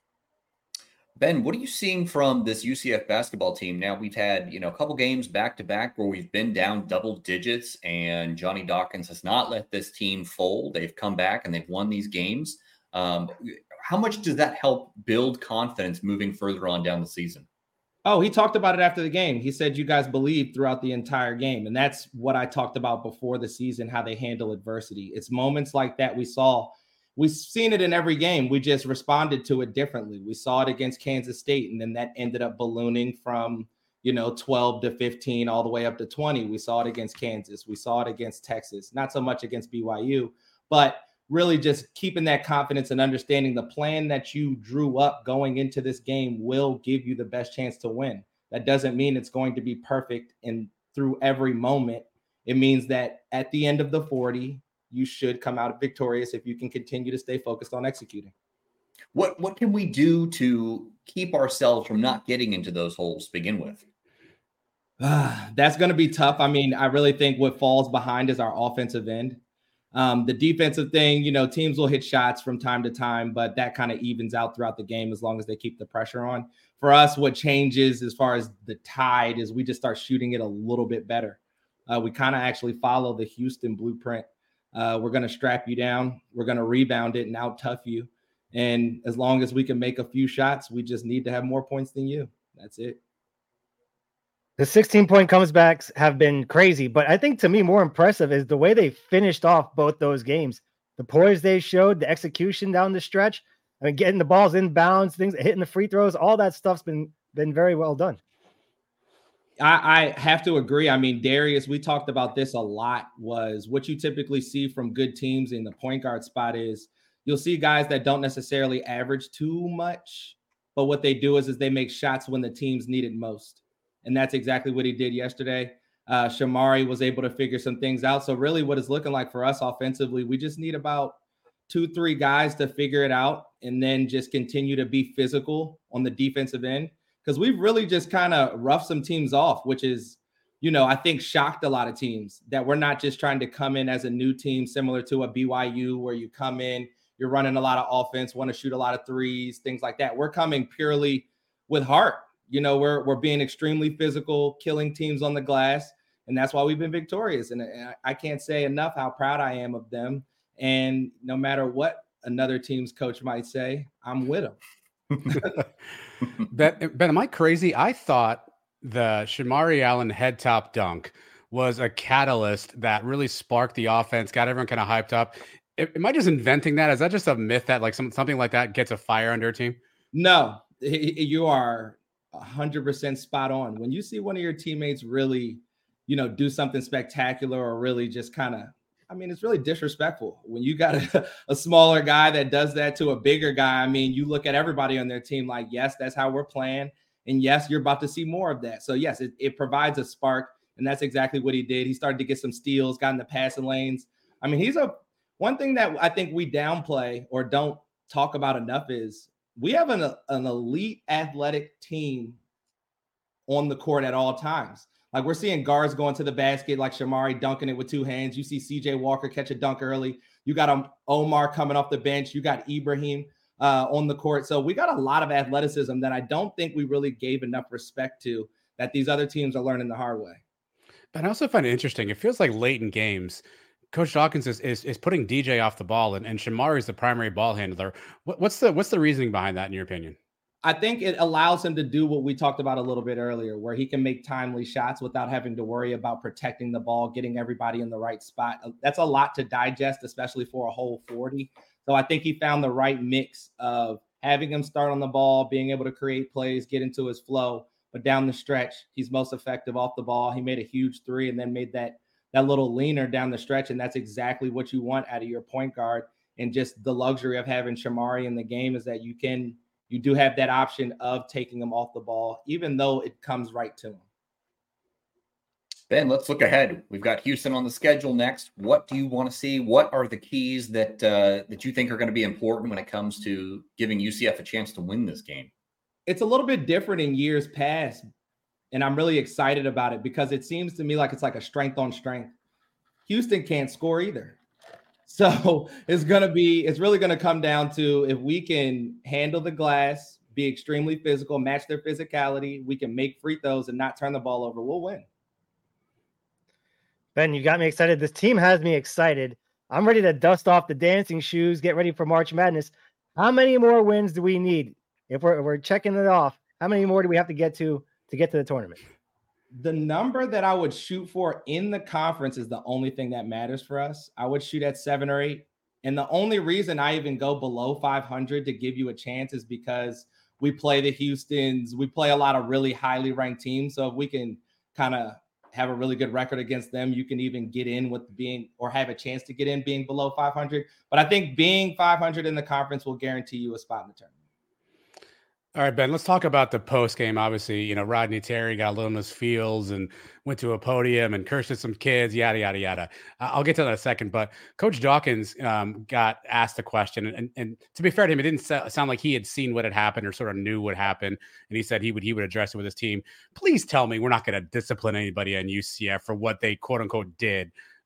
Ben, what are you seeing from this U C F basketball team? Now we've had, you know, a couple games back to back where we've been down double digits and Johnny Dawkins has not let this team fold. They've come back and they've won these games. Um, how much does that help build confidence moving further on down the season? Oh, he talked about it after the game. He said, you guys believed throughout the entire game. And that's what I talked about before the season, how they handle adversity. It's moments like that we saw. We've seen it in every game. We just responded to it differently. We saw it against Kansas State, and then that ended up ballooning from, you know, twelve to fifteen all the way up to twenty. We saw it against Kansas. We saw it against Texas, not so much against B Y U, but really just keeping that confidence and understanding the plan that you drew up going into this game will give you the best chance to win. That doesn't mean it's going to be perfect and through every moment. It means that at the end of the forty, you should come out victorious if you can continue to stay focused on executing. What what can we do to keep ourselves from not getting into those holes to begin with? Uh, that's going to be tough. I mean, I really think what falls behind is our offensive end. Um, the defensive thing, you know, teams will hit shots from time to time, but that kind of evens out throughout the game as long as they keep the pressure on. For us, what changes as far as the tide is we just start shooting it a little bit better. Uh, we kind of actually follow the Houston blueprint. Uh, we're going to strap you down. We're going to rebound it and out-tough you. And as long as we can make a few shots, we just need to have more points than you. That's it. The sixteen-point comebacks have been crazy, but I think to me more impressive is the way they finished off both those games. The poise they showed, the execution down the stretch, I mean, getting the balls in bounds, things, hitting the free throws, all that stuff's been been very well done. I, I have to agree. I mean, Darius, we talked about this a lot, was what you typically see from good teams in the point guard spot is you'll see guys that don't necessarily average too much, but what they do is, is they make shots when the teams need it most. And that's exactly what he did yesterday. Uh, Shamari was able to figure some things out. So really what it's looking like for us offensively, we just need about two, three guys to figure it out and then just continue to be physical on the defensive end. Because we've really just kind of roughed some teams off, which is, you know, I think shocked a lot of teams that we're not just trying to come in as a new team similar to a B Y U where you come in, you're running a lot of offense, want to shoot a lot of threes, things like that. We're coming purely with heart. You know, we're we're being extremely physical, killing teams on the glass, and that's why we've been victorious. And I can't say enough how proud I am of them. And no matter what another team's coach might say, I'm with them. Ben, Ben, am I crazy? I thought the Shamari Allen head top dunk was a catalyst that really sparked the offense, got everyone kind of hyped up. Am I just inventing that? Is that just a myth that like some, something like that gets a fire under a team? No, you are one hundred percent spot on. When you see one of your teammates really, you know, do something spectacular or really just kind of, I mean, it's really disrespectful. When you got a, a smaller guy that does that to a bigger guy, I mean, you look at everybody on their team like, yes, that's how we're playing. And yes, you're about to see more of that. So yes, it, it provides a spark. And that's exactly what he did. He started to get some steals, got in the passing lanes. I mean, he's a, one thing that I think we downplay or don't talk about enough is we have an, an elite athletic team on the court at all times. Like we're seeing guards going to the basket like Shamari dunking it with two hands. You see C J Walker catch a dunk early. You got um, Omar coming off the bench. You got Ibrahim uh, on the court. So we got a lot of athleticism that I don't think we really gave enough respect to that these other teams are learning the hard way. But I also find it interesting. It feels like late in games, Coach Dawkins is is, is putting D J off the ball, and, and Shamari is the primary ball handler. What, what's the what's the reasoning behind that, in your opinion? I think it allows him to do what we talked about a little bit earlier, where he can make timely shots without having to worry about protecting the ball, getting everybody in the right spot. That's a lot to digest, especially for a whole forty. So I think he found the right mix of having him start on the ball, being able to create plays, get into his flow, but down the stretch, he's most effective off the ball. He made a huge three and then made that that little leaner down the stretch, and that's exactly what you want out of your point guard. And just the luxury of having Shamari in the game is that you can – you do have that option of taking them off the ball, even though it comes right to them. Ben, let's look ahead. We've got Houston on the schedule next. What do you want to see? What are the keys that uh, that you think are going to be important when it comes to giving U C F a chance to win this game? It's a little bit different in years past, and I'm really excited about it because it seems to me like it's like a strength on strength. Houston can't score either. So it's going to be, it's really going to come down to if we can handle the glass, be extremely physical, match their physicality, we can make free throws and not turn the ball over, we'll win. Ben, you got me excited. This team has me excited. I'm ready to dust off the dancing shoes, get ready for March Madness. How many more wins do we need? If we're, if we're checking it off, how many more do we have to get to to get to the tournament? The number that I would shoot for in the conference is the only thing that matters for us. I would shoot at seven or eight. And the only reason I even go below five hundred to give you a chance is because we play the Houstons. We play a lot of really highly ranked teams. So if we can kind of have a really good record against them, you can even get in with being or have a chance to get in being below five hundred. But I think being five hundred in the conference will guarantee you a spot in the tournament. All right, Ben, let's talk about the post game. Obviously, you know, Rodney Terry got a little in his feels and went to a podium and cursed at some kids, yada, yada, yada. I'll get to that in a second. But Coach Dawkins um, got asked a question. And, and to be fair to him, it didn't sound like he had seen what had happened or sort of knew what happened. And he said he would he would address it with his team. Please tell me we're not going to discipline anybody in U C F for what they, quote unquote, did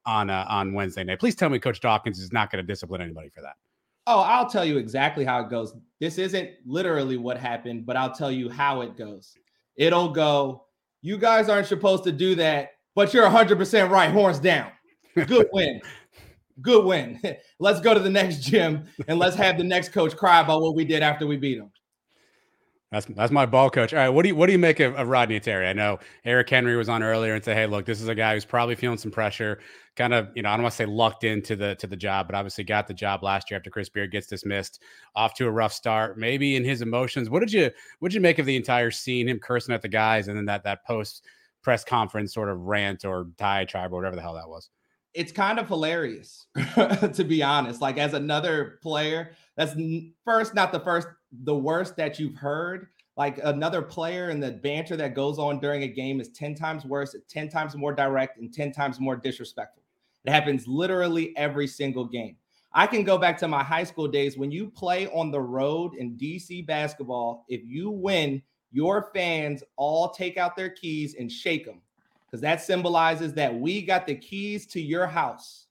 on uh, on Wednesday night. Please tell me Coach Dawkins is not going to discipline anybody for that. Oh, I'll tell you exactly how it goes. This isn't literally what happened, but I'll tell you how it goes. It'll go, you guys aren't supposed to do that, but you're one hundred percent right, horns down. Good win. Good win. Let's go to the next gym and let's have the next coach cry about what we did after we beat him. That's that's my ball coach. All right, what do you what do you make of, of Rodney Terry? I know Eric Henry was on earlier and said, "Hey, look, this is a guy who's probably feeling some pressure, kind of, you know, I don't want to say lucked into the to the job, but obviously got the job last year after Chris Beard gets dismissed, off to a rough start, maybe in his emotions." What did you what did you make of the entire scene, him cursing at the guys, and then that that post press conference sort of rant or diatribe or whatever the hell that was? It's kind of hilarious, to be honest. Like, as another player, that's first, not the first, the worst that you've heard. Like, another player and the banter that goes on during a game is ten times worse, ten times more direct, and ten times more disrespectful. It happens literally every single game. I can go back to my high school days. When you play on the road in D C basketball, if you win, your fans all take out their keys and shake them, because that symbolizes that we got the keys to your house.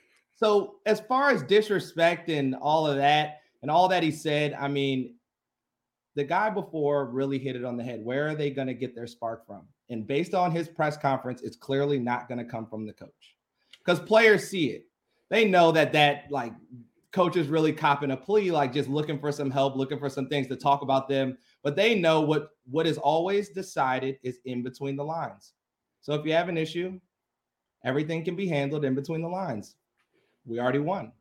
So as far as disrespect and all of that and all that he said, I mean, the guy before really hit it on the head. Where are they going to get their spark from? And based on his press conference, it's clearly not going to come from the coach, because players see it. They know that that like coach is really copping a plea, like just looking for some help, looking for some things to talk about them. But they know what, what is always decided is in between the lines. So if you have an issue, everything can be handled in between the lines. We already won.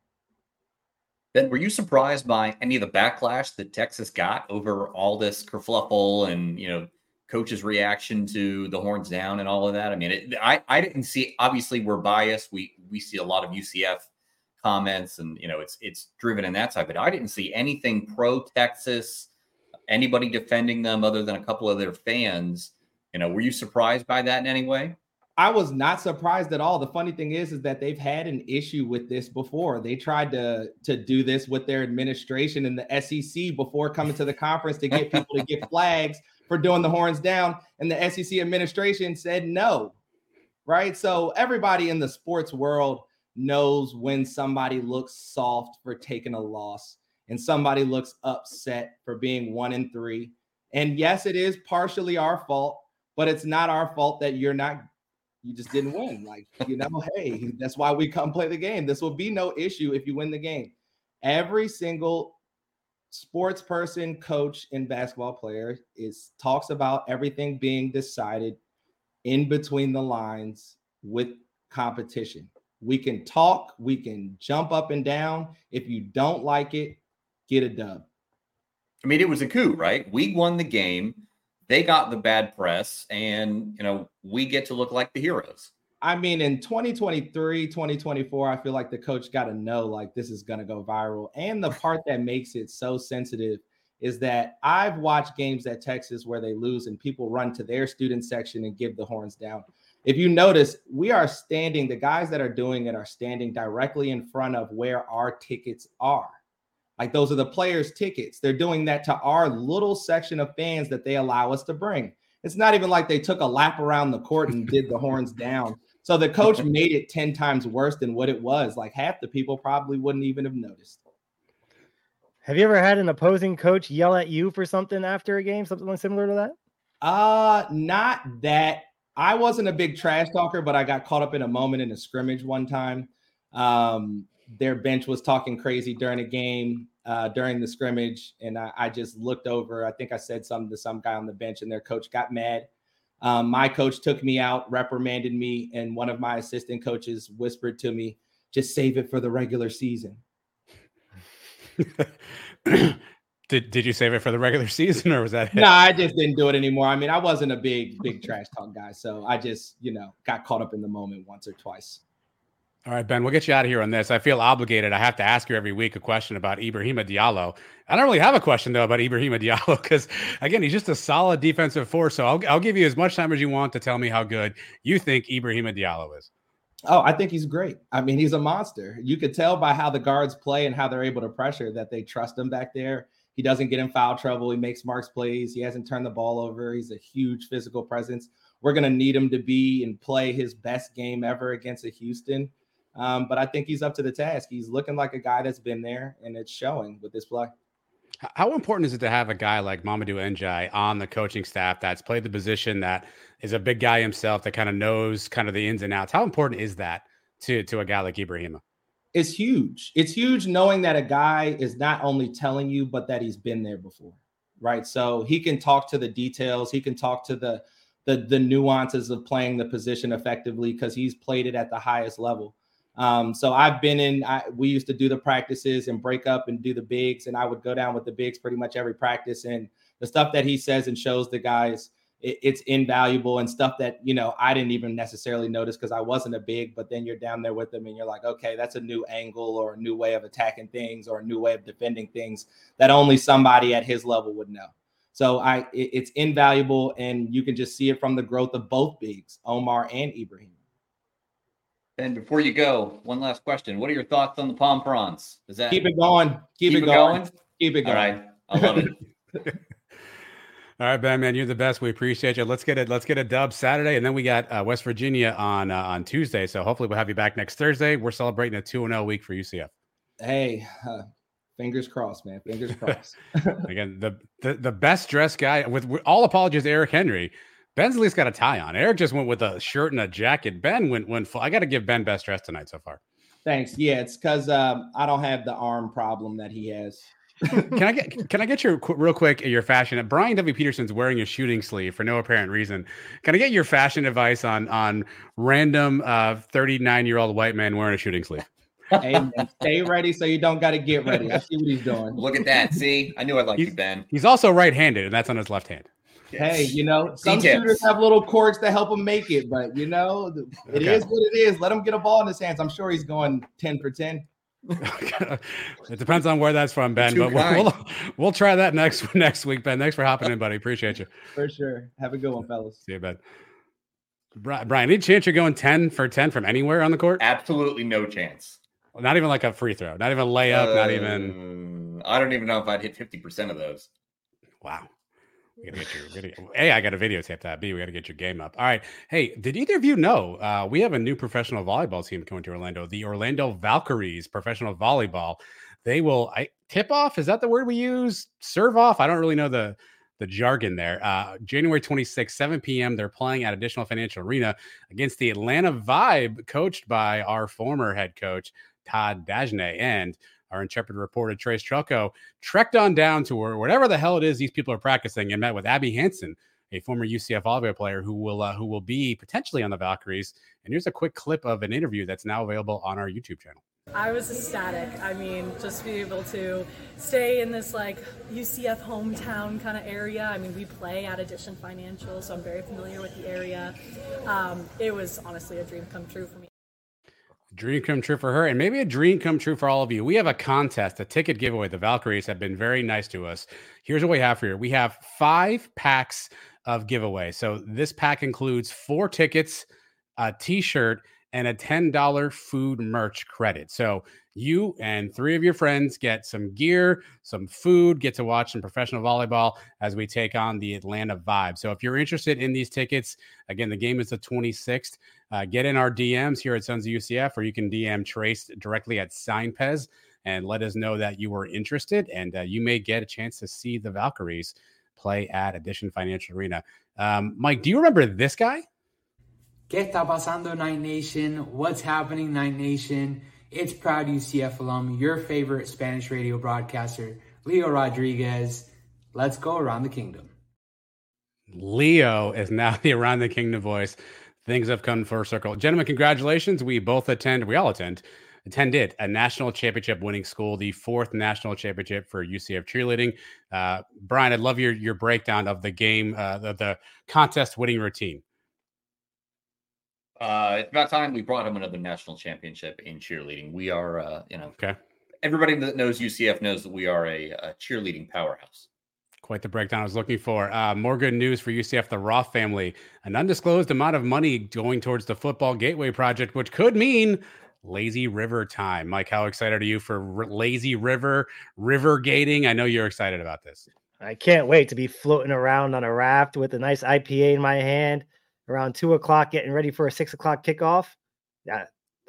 Ben, were you surprised by any of the backlash that Texas got over all this kerfluffle and, you know, coach's reaction to the horns down and all of that? I mean, it, I, I didn't see, obviously we're biased. We, we see a lot of U C F comments and, you know, it's, it's driven in that side, but I didn't see anything pro Texas, anybody defending them other than a couple of their fans. You know, were you surprised by that in any way? I was not surprised at all. The funny thing is, is that they've had an issue with this before. They tried to, to do this with their administration in the S E C before coming to the conference to get people to get flags for doing the horns down. And the S E C administration said no, right? So everybody in the sports world knows when somebody looks soft for taking a loss and somebody looks upset for being one and three. And yes, it is partially our fault, but it's not our fault that you're not, you just didn't win. Like, you know, hey, that's why we come play the game. This will be no issue if you win the game. Every single sports person, coach, and basketball player is talks about everything being decided in between the lines with competition. We can talk, we can jump up and down. If you don't like it, get a dub. I mean, it was a coup, right? We won the game. They got the bad press, and, you know, we get to look like the heroes. I mean, in twenty twenty-three, twenty twenty-four, I feel like the coach got to know, like, this is going to go viral. And the part that makes it so sensitive is that I've watched games at Texas where they lose and people run to their student section and give the horns down. If you notice, we are standing, the guys that are doing it are standing directly in front of where our tickets are. Like, those are the players' tickets. They're doing that to our little section of fans that they allow us to bring. It's not even like they took a lap around the court and did the horns down. So the coach made it ten times worse than what it was. Like, half the people probably wouldn't even have noticed. Have you ever had an opposing coach yell at you for something after a game, something similar to that? Uh, not that. I wasn't a big trash talker, but I got caught up in a moment in a scrimmage one time. Um, their bench was talking crazy during a game, uh, during the scrimmage, and I, I just looked over. I think I said something to some guy on the bench, and their coach got mad. Um, my coach took me out, reprimanded me, and one of my assistant coaches whispered to me, "Just save it for the regular season." Did did you save it for the regular season, or was that it? No, I just didn't do it anymore. I mean, I wasn't a big, big trash talk guy, so I just, you know, got caught up in the moment once or twice. All right, Ben, we'll get you out of here on this. I feel obligated. I have to ask you every week a question about Ibrahima Diallo. I don't really have a question, though, about Ibrahima Diallo because, again, he's just a solid defensive force. So I'll, I'll give you as much time as you want to tell me how good you think Ibrahima Diallo is. Oh, I think he's great. I mean, he's a monster. You could tell by how the guards play and how they're able to pressure that they trust him back there. He doesn't get in foul trouble. He makes marks plays. He hasn't turned the ball over. He's a huge physical presence. We're going to need him to be and play his best game ever against a Houston. Um, but I think he's up to the task. He's looking like a guy that's been there, and it's showing with this play. How important is it to have a guy like Mamadou Ndiaye on the coaching staff that's played the position, that is a big guy himself, that kind of knows kind of the ins and outs? How important is that to, to a guy like Ibrahima? It's huge. It's huge knowing that a guy is not only telling you, but that he's been there before, right? So he can talk to the details. He can talk to the the, the nuances of playing the position effectively because he's played it at the highest level. Um, so I've been in, I, we used to do the practices and break up and do the bigs, and I would go down with the bigs pretty much every practice. And the stuff that he says and shows the guys, it, it's invaluable, and stuff that, you know, I didn't even necessarily notice because I wasn't a big, but then you're down there with them and you're like, okay, that's a new angle or a new way of attacking things or a new way of defending things that only somebody at his level would know. So I, it, it's invaluable, and you can just see it from the growth of both bigs, Omar and Ibrahim. And before you go, one last question. What are your thoughts on the Palm Prawns? Is that keep it going? Keep, keep it, it going. going. Keep it going. All right. I love it. All right, Ben, man, you're the best. We appreciate you. Let's get it. Let's get a dub Saturday, and then we got uh, West Virginia on uh, on Tuesday. So hopefully we'll have you back next Thursday. We're celebrating a two and zero week for U C F. Hey, uh, fingers crossed, man. Fingers crossed. Again, the, the the best dressed guy, with, with all apologies to Eric Henry. Ben's at least got a tie on. Eric just went with a shirt and a jacket. Ben went went full. I got to give Ben best dress tonight so far. Thanks. Yeah, it's because um, I don't have the arm problem that he has. Can I get Can I get your real quick your fashion? Brian W. Peterson's wearing a shooting sleeve for no apparent reason. Can I get your fashion advice on on random uh, thirty-nine year old white man wearing a shooting sleeve? Hey, man, stay ready so you don't got to get ready. I see what he's doing. Look at that. See, I knew I'd like he's, you, Ben. He's also right handed, and that's on his left hand. Hey, you know, some Details. shooters have little cords to help them make it, but you know, it okay. is what it is. Let him get a ball in his hands. I'm sure he's going ten for ten. It depends on where that's from, Ben, but we'll, we'll we'll try that next next week, Ben. Thanks for hopping in, buddy. Appreciate you. For sure. Have a good one, fellas. See you, Ben. Brian, any chance you're going ten for ten from anywhere on the court? Absolutely no chance. Not even like a free throw, not even a layup, uh, not even. I don't even know if I'd hit fifty percent of those. Wow. We gotta get your video. A, I got a videotape that. B, we got to get your game up. All right. Hey, did either of you know uh, we have a new professional volleyball team coming to Orlando? The Orlando Valkyries professional volleyball. They will I, tip off. Is that the word we use? Serve off. I don't really know the the jargon there. Uh, January twenty-sixth, seven p.m. They're playing at Additional Financial Arena against the Atlanta Vibe, coached by our former head coach Todd Dagenais, and our intrepid reporter, Trace Trelko, trekked on down to where, whatever the hell it is these people are practicing, and met with Abby Hansen, a former U C F volleyball player who will uh, who will be potentially on the Valkyries. And here's a quick clip of an interview that's now available on our YouTube channel. I was ecstatic. I mean, just be able to stay in this like U C F hometown kind of area. I mean, we play at Addition Financial, so I'm very familiar with the area. Um, it was honestly a dream come true for me. Dream come true for her, and maybe a dream come true for all of you. We have a contest, a ticket giveaway. The Valkyries have been very nice to us. Here's what we have for you. We have five packs of giveaway. So this pack includes four tickets, a t-shirt, and a ten dollars food merch credit. So you and three of your friends get some gear, some food, get to watch some professional volleyball as we take on the Atlanta Vibe. So if you're interested in these tickets, again, the game is the twenty-sixth. Uh, get in our D Ms here at Sons of U C F, or you can D M Trace directly at SignPez and let us know that you were interested, and uh, you may get a chance to see the Valkyries play at Addition Financial Arena. Um, Mike, do you remember this guy? ¿Qué está pasando, Night Nation? What's happening, Night Nation? It's proud U C F alum, your favorite Spanish radio broadcaster, Leo Rodriguez. Let's go around the kingdom. Leo is now the Around the Kingdom voice. Things have come full circle. Gentlemen, congratulations. We both attend, we all attend, attended a national championship winning school, the fourth national championship for U C F cheerleading. Uh, Brian, I'd love your, your breakdown of the game, uh, the, the contest winning routine. Uh, it's about time we brought him another national championship in cheerleading. We are, uh, you know, okay. Everybody that knows U C F knows that we are a, a cheerleading powerhouse. Quite the breakdown I was looking for. Uh, more good news for U C F, the Roth family. An undisclosed amount of money going towards the Football Gateway Project, which could mean Lazy River time. Mike, how excited are you for R- Lazy River, river gating? I know you're excited about this. I can't wait to be floating around on a raft with a nice I P A in my hand around two o'clock, getting ready for a six o'clock kickoff. That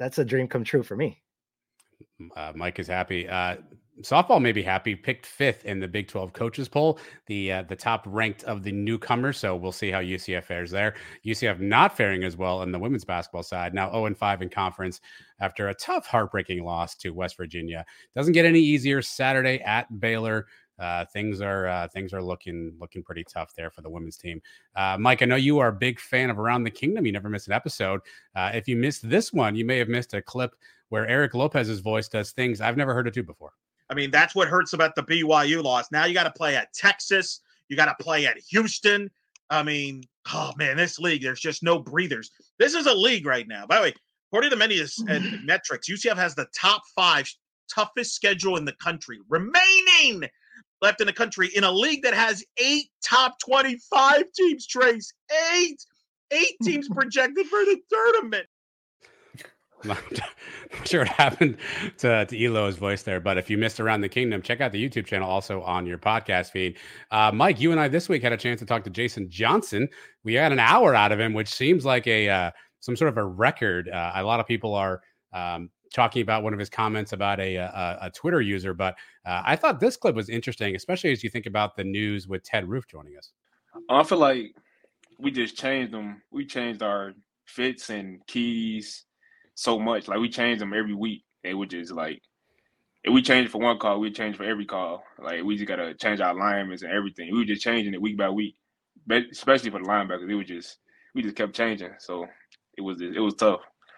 that's a dream come true for me. Uh, Mike is happy. Uh, softball may be happy. Picked fifth in the Big twelve coaches poll, the uh, the top ranked of the newcomers. So we'll see how U C F fares there. U C F not faring as well on the women's basketball side. Now oh and five in conference after a tough, heartbreaking loss to West Virginia. Doesn't get any easier. Saturday at Baylor. Uh, things are uh, things are looking looking pretty tough there for the women's team. Uh, Mike, I know you are a big fan of Around the Kingdom. You never miss an episode. Uh, if you missed this one, you may have missed a clip where Eric Lopez's voice does things I've never heard it do before. I mean, that's what hurts about the B Y U loss. Now you got to play at Texas. You got to play at Houston. I mean, oh, man, this league, there's just no breathers. This is a league right now. By the way, according to many uh, metrics, U C F has the top five toughest schedule in the country remaining left in the country in a league that has eight top twenty-five teams, Trace. Eight. Eight teams projected for the tournament. I'm not sure what happened to, to Elo's voice there, but if you missed Around the Kingdom, check out the YouTube channel also on your podcast feed. Uh, Mike, you and I this week had a chance to talk to Jason Johnson. We had an hour out of him, which seems like a uh, some sort of a record. Uh, a lot of people are um, talking about one of his comments about a, a, a Twitter user, but uh, I thought this clip was interesting, especially as you think about the news with Ted Roof joining us. I feel like we just changed them. We changed our fits and keys so much. Like, we change them every week. They would just like, if we change for one call, we change for every call. Like, we just gotta change our alignments and everything. We were just changing it week by week, but especially for the linebackers. It was just we just kept changing. So it was it was tough.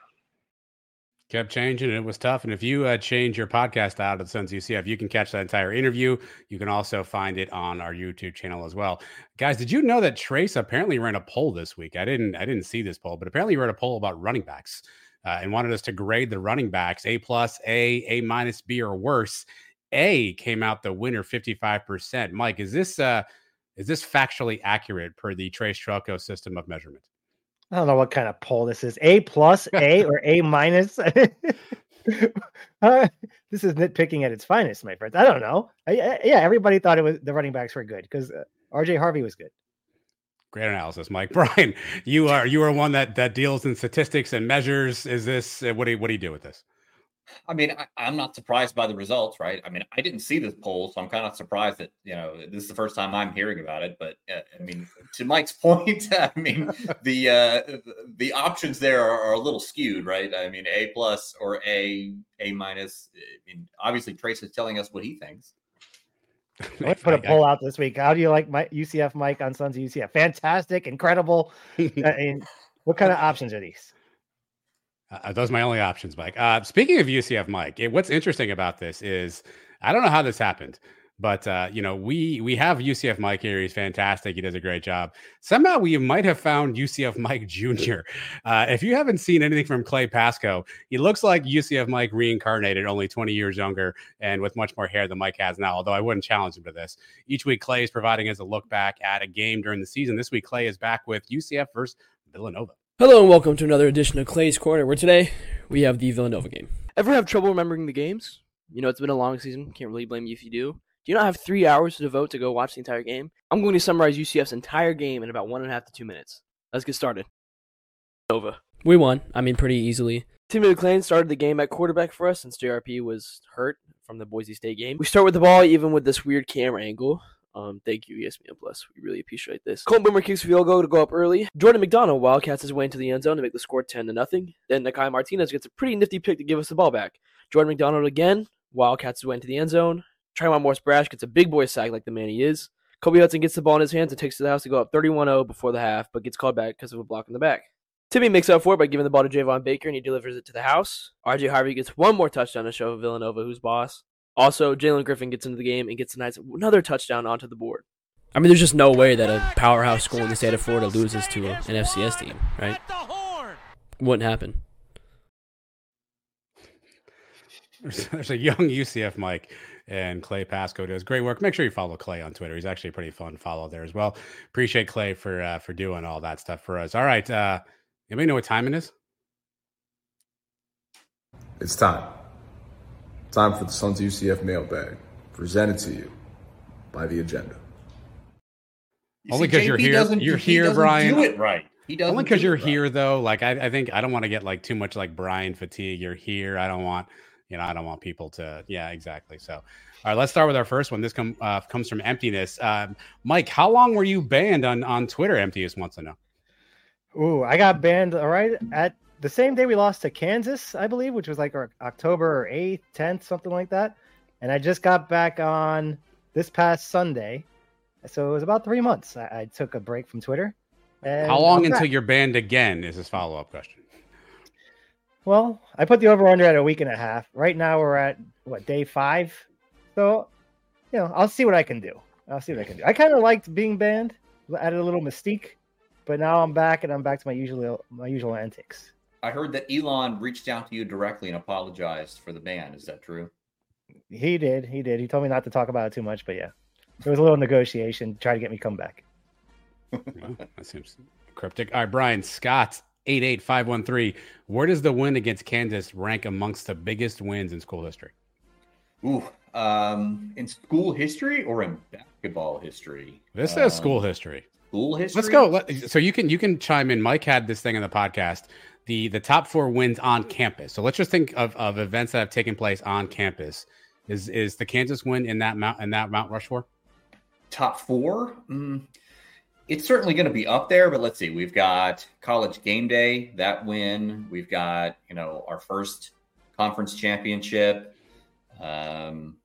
Kept changing, and it was tough. And if you uh, change your podcast out of Sons U C F, you can catch that entire interview. You can also find it on our YouTube channel as well. Guys, did you know that Trace apparently ran a poll this week? I didn't. I didn't see this poll, but apparently he ran a poll about running backs. Uh, and wanted us to grade the running backs, A plus, A, A minus, B, or worse. A came out the winner, fifty-five percent. Mike, is this uh, is this factually accurate per the Trace Trelko system of measurement? I don't know what kind of poll this is. A plus, A, or A minus? uh, this is nitpicking at its finest, my friends. I don't know. I, I, yeah, everybody thought it was the running backs were good because uh, R J Harvey was good. Great analysis, Mike. Brian, you are you are one that that deals in statistics and measures. Is this uh, what do you, what do you do with this? I mean, I, I'm not surprised by the results, right? I mean, I didn't see this poll, so I'm kind of surprised that, you know, this is the first time I'm hearing about it. But uh, I mean, to Mike's point, I mean, the uh, the options there are, are a little skewed, right? I mean, A plus or A, A minus. I mean, obviously, Trace is telling us what he thinks. Let's put a poll out this week. How do you like my U C F Mike on Sons of U C F? Fantastic, incredible. I mean, what kind of options are these? Uh, those are my only options, Mike. Uh, speaking of U C F Mike, it, what's interesting about this is I don't know how this happened, but uh, you know, we we have U C F Mike here. He's fantastic. He does a great job. Somehow we might have found U C F Mike Junior Uh, if you haven't seen anything from Clay Pasco, he looks like U C F Mike reincarnated, only twenty years younger and with much more hair than Mike has now, although I wouldn't challenge him to this. Each week, Clay is providing us a look back at a game during the season. This week, Clay is back with U C F versus Villanova. Hello and welcome to another edition of Clay's Corner, where today we have the Villanova game. Ever have trouble remembering the games? You know, it's been a long season. Can't really blame you if you do. Do you not have three hours to devote to go watch the entire game? I'm going to summarize U C F's entire game in about one and a half to two minutes. Let's get started. Nova. We won. I mean, pretty easily. Timmy McClain started the game at quarterback for us since J R P was hurt from the Boise State game. We start with the ball even with this weird camera angle. Um, thank you, E S P N Plus. We really appreciate this. Colton Boomer kicks a field goal to go up early. Jordan McDonald wildcats his way into the end zone to make the score ten to nothing. Then Nakai Martinez gets a pretty nifty pick to give us the ball back. Jordan McDonald again wildcats his way into the end zone. Trymon Morse-Brash gets a big boy sack like the man he is. Kobe Hudson gets the ball in his hands and takes to the house to go up thirty-one oh before the half, but gets called back because of a block in the back. Timmy makes up for it by giving the ball to Javon Baker, and he delivers it to the house. R J Harvey gets one more touchdown to show Villanova who's boss. Also, Jalen Griffin gets into the game and gets tonight's another touchdown onto the board. I mean, there's just no way that a powerhouse school in the state of Florida loses to an F C S team, right? Wouldn't happen. There's, there's a young U C F Mike, and Clay Pasco does great work. Make sure you follow Clay on Twitter. He's actually a pretty fun follow there as well. Appreciate Clay for uh, for doing all that stuff for us. All right, uh, anybody know what time it is? It's time. Time for the Sons of U C F mailbag, presented to you by The Agenda. You Only because you're here. You're here, Brian. Do it right. He does only because you're right. here though. Like I, I think I don't want to get like too much like Brian fatigue. You're here. I don't want, you know, I don't want people to. Yeah, exactly. So, all right, let's start with our first one. This come uh, comes from Emptiness. Um, Mike, how long were you banned on on Twitter? Emptiness wants to know. Ooh, I got banned all right at the same day we lost to Kansas, I believe, which was like October eighth, tenth, something like that. And I just got back on this past Sunday. So it was about three months. I, I took a break from Twitter. And how long I'm until back. you're banned again is his follow-up question. Well, I put the over-under at a week and a half. Right now we're at, what, day five? So, you know, I'll see what I can do. I'll see what I can do. I kind of liked being banned. Added a little mystique. But now I'm back, and I'm back to my usual my usual antics. I heard that Elon reached out to you directly and apologized for the ban. Is that true? He did. He did. He told me not to talk about it too much, but yeah. There was a little negotiation to try to get me come back. Well, that seems cryptic. All right, Brian, Scott, eight eight five one three. Where does the win against Kansas rank amongst the biggest wins in school history? Ooh, um, in school history or in basketball history? This um, says school history. School history? Let's go. Let, so you can you can chime in. Mike had this thing in the podcast. The the top four wins on campus. So let's just think of, of events that have taken place on campus. Is is the Kansas win in that Mount in that Mount Rushmore? Top four? Mm, it's certainly going to be up there, but let's see. We've got College Game Day, that win. We've got, you know, our first conference championship. Um,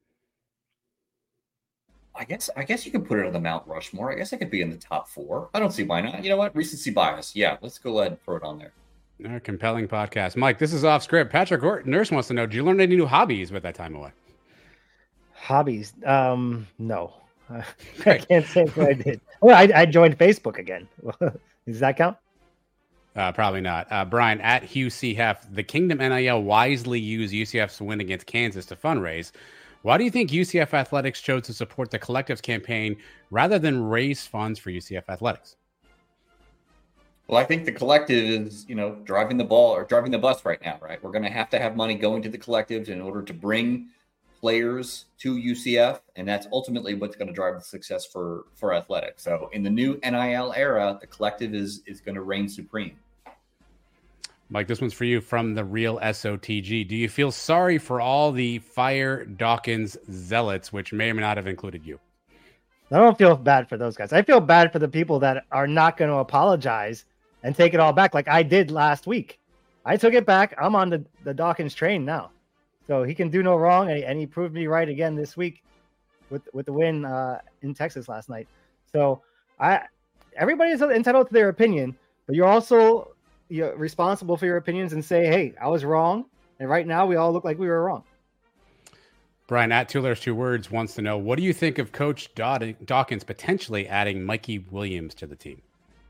I guess I guess you can put it on the Mount Rushmore. I guess I could be in the top four. I don't see why not. You know what? Recency bias. Yeah, let's go ahead and throw it on there. Uh, compelling podcast. Mike, this is off script. Patrick Or- Nurse wants to know, did you learn any new hobbies with that time away? Hobbies? Um, no. I can't say what I did. Well, I, I joined Facebook again. Does that count? Uh, probably not. Uh, Brian, at Hugh C. Heff, the Kingdom N I L wisely used U C F's win against Kansas to fundraise. Why do you think U C F Athletics chose to support the Collective's campaign rather than raise funds for U C F Athletics? Well, I think the Collective is, you know, driving the ball or driving the bus right now, right? We're going to have to have money going to the Collective in order to bring players to U C F, and that's ultimately what's going to drive the success for for athletics. So in the new N I L era, the Collective is is going to reign supreme. Mike, this one's for you from the Real S O T G. Do you feel sorry for all the Fire Dawkins zealots, which may or may not have included you? I don't feel bad for those guys. I feel bad for the people that are not going to apologize and take it all back like I did last week. I took it back. I'm on the, the Dawkins train now. So he can do no wrong, and he, and he proved me right again this week with with the win uh, in Texas last night. So I, everybody is entitled to their opinion, but you're also you're responsible for your opinions and say, hey, I was wrong. And right now we all look like we were wrong. Brian, at Two Letters, Two Words, wants to know, what do you think of Coach Dawkins potentially adding Mikey Williams to the team?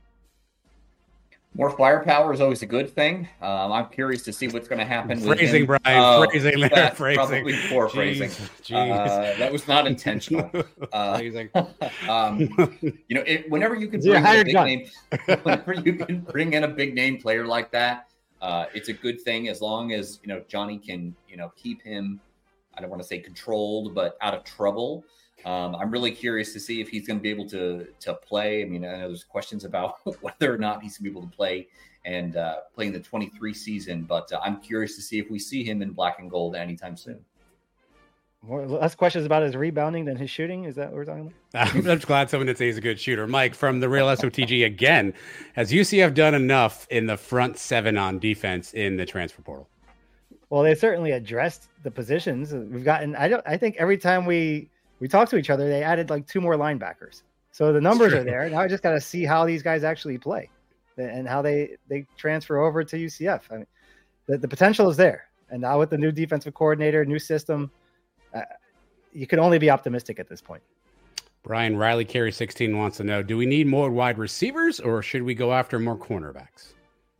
More firepower is always a good thing. Um, I'm curious to see what's going to happen. Phrasing, with him. Brian. Uh, phrasing there. Phrasing. Probably poor Jeez, phrasing. Jeez. Uh, that was not intentional. Uh, um, you know, it, whenever you can bring in a big name, whenever you can bring in a big name player like that, uh, it's a good thing as long as you know Johnny can you know keep him. I don't want to say controlled, but out of trouble. Um, I'm really curious to see if he's going to be able to to play. I mean, I know there's questions about whether or not he's going to be able to play and uh, play in the twenty-three season, but uh, I'm curious to see if we see him in black and gold anytime soon. More, less questions about his rebounding than his shooting. Is that what we're talking about? I'm just glad someone did say he's a good shooter. Mike, from the Real S O T G again, has U C F done enough in the front seven on defense in the transfer portal? Well, they certainly addressed the positions. We've gotten, I don't, I think every time we, we talk to each other, they added like two more linebackers. So the numbers are there. Now I just got to see how these guys actually play and how they, they transfer over to U C F. I mean, the, the potential is there. And now with the new defensive coordinator, new system, uh, you can only be optimistic at this point. Brian Riley Carey sixteen wants to know, do we need more wide receivers or should we go after more cornerbacks?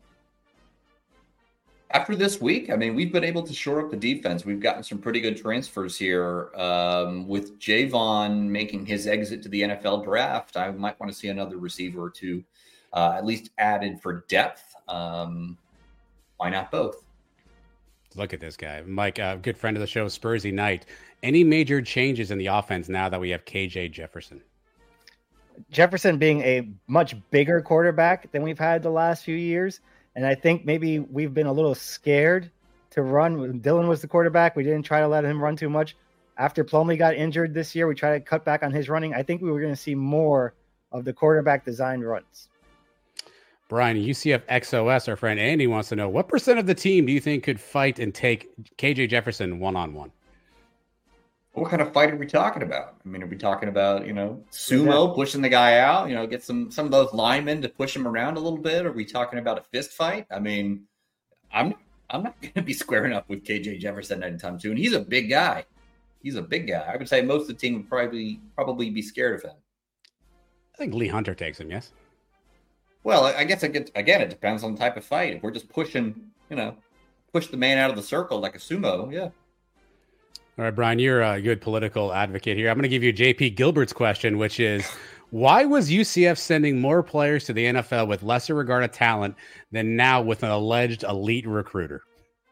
After this week, I mean, we've been able to shore up the defense. We've gotten some pretty good transfers here. Um, with Javon making his exit to the N F L draft, I might want to see another receiver or two, uh, at least added for depth. Um, why not both? Look at this guy. Mike, a uh, good friend of the show, Spursy Knight. Any major changes in the offense now that we have K J Jefferson? Jefferson being a much bigger quarterback than we've had the last few years. And I think maybe we've been a little scared to run. When Dylan was the quarterback, we didn't try to let him run too much. After Plumlee got injured this year, we tried to cut back on his running. I think we were going to see more of the quarterback designed runs. Brian, U C F X O S, our friend Andy wants to know, what percent of the team do you think could fight and take K J Jefferson one-on-one? What kind of fight are we talking about? I mean, are we talking about, you know, sumo yeah. pushing the guy out, you know, get some some of those linemen to push him around a little bit? Are we talking about a fist fight? I mean, I'm I'm not going to be squaring up with K J Jefferson anytime soon. He's a big guy. He's a big guy. I would say most of the team would probably probably be scared of him. I think Lee Hunter takes him, yes? Well, I guess, it gets, again, it depends on the type of fight. If we're just pushing, you know, push the man out of the circle like a sumo, yeah. All right, Brian, you're a good political advocate here. I'm going to give you J P Gilbert's question, which is, why was U C F sending more players to the N F L with lesser regard of talent than now with an alleged elite recruiter?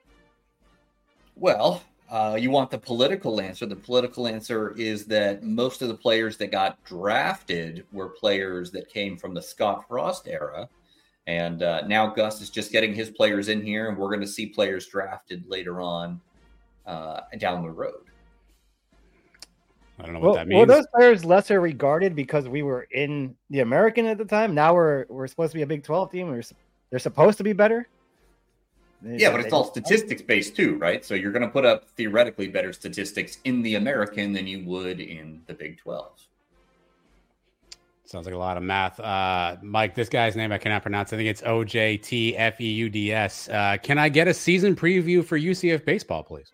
Well, uh, you want the political answer. The political answer is that most of the players that got drafted were players that came from the Scott Frost era. And uh, now Gus is just getting his players in here, and we're going to see players drafted later on uh, down the road. I don't know well, what that means. Were those players lesser regarded because we were in the American at the time? Now we're we're supposed to be a Big twelve team. We're, they're supposed to be better? Yeah, but it's all statistics based too, right? So you're going to put up theoretically better statistics in the American than you would in the Big twelve. Sounds like a lot of math. Uh, Mike, this guy's name I cannot pronounce. I think it's O J T F E U D S. Uh, can I get a season preview for U C F baseball, please?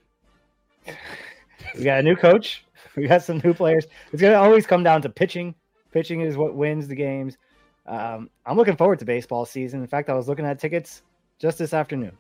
We got a new coach. We got some new players. It's going to always come down to pitching. Pitching is what wins the games. Um, I'm looking forward to baseball season. In fact, I was looking at tickets just this afternoon.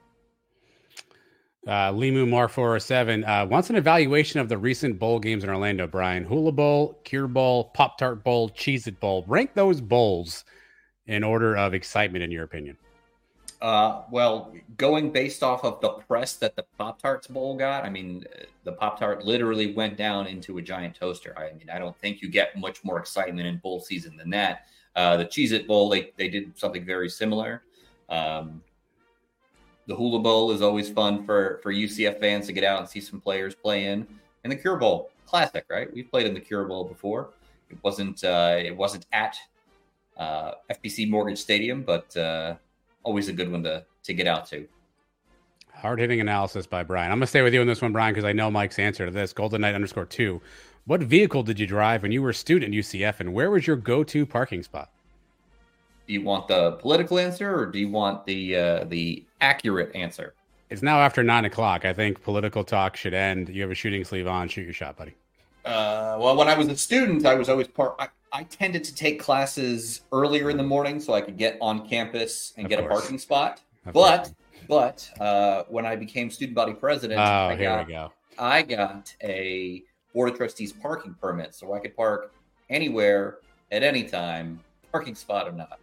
Uh, Limu Mar four oh seven uh, wants an evaluation of the recent bowl games in Orlando, Brian. Hula Bowl, Cure Bowl, Pop-Tart Bowl, Cheez-It Bowl. Rank those bowls in order of excitement, in your opinion. Uh, well, going based off of the press that the Pop-Tarts Bowl got, I mean, the Pop-Tart literally went down into a giant toaster. I mean, I don't think you get much more excitement in bowl season than that. Uh, the Cheez-It Bowl, they, they did something very similar. Um, the Hula Bowl is always fun for, for U C F fans to get out and see some players play in. And the Cure Bowl, classic, right? We've played in the Cure Bowl before. It wasn't uh, it wasn't at uh, F B C Mortgage Stadium, but uh, always a good one to to get out to. Hard-hitting analysis by Brian. I'm going to stay with you on this one, Brian, because I know Mike's answer to this. Golden Knight underscore two. What vehicle did you drive when you were a student at U C F, and where was your go-to parking spot? Do you want the political answer, or do you want the uh, the accurate answer? It's now after nine o'clock. I think political talk should end. You have a shooting sleeve on. Shoot your shot, buddy. Uh, well, when I was a student, I was always part. I, I tended to take classes earlier in the morning so I could get on campus and Of get course. a parking spot. Of But but uh, when I became student body president, Oh, I here got, we go. I got a board of trustees parking permit, so I could park anywhere at any time, parking spot or not.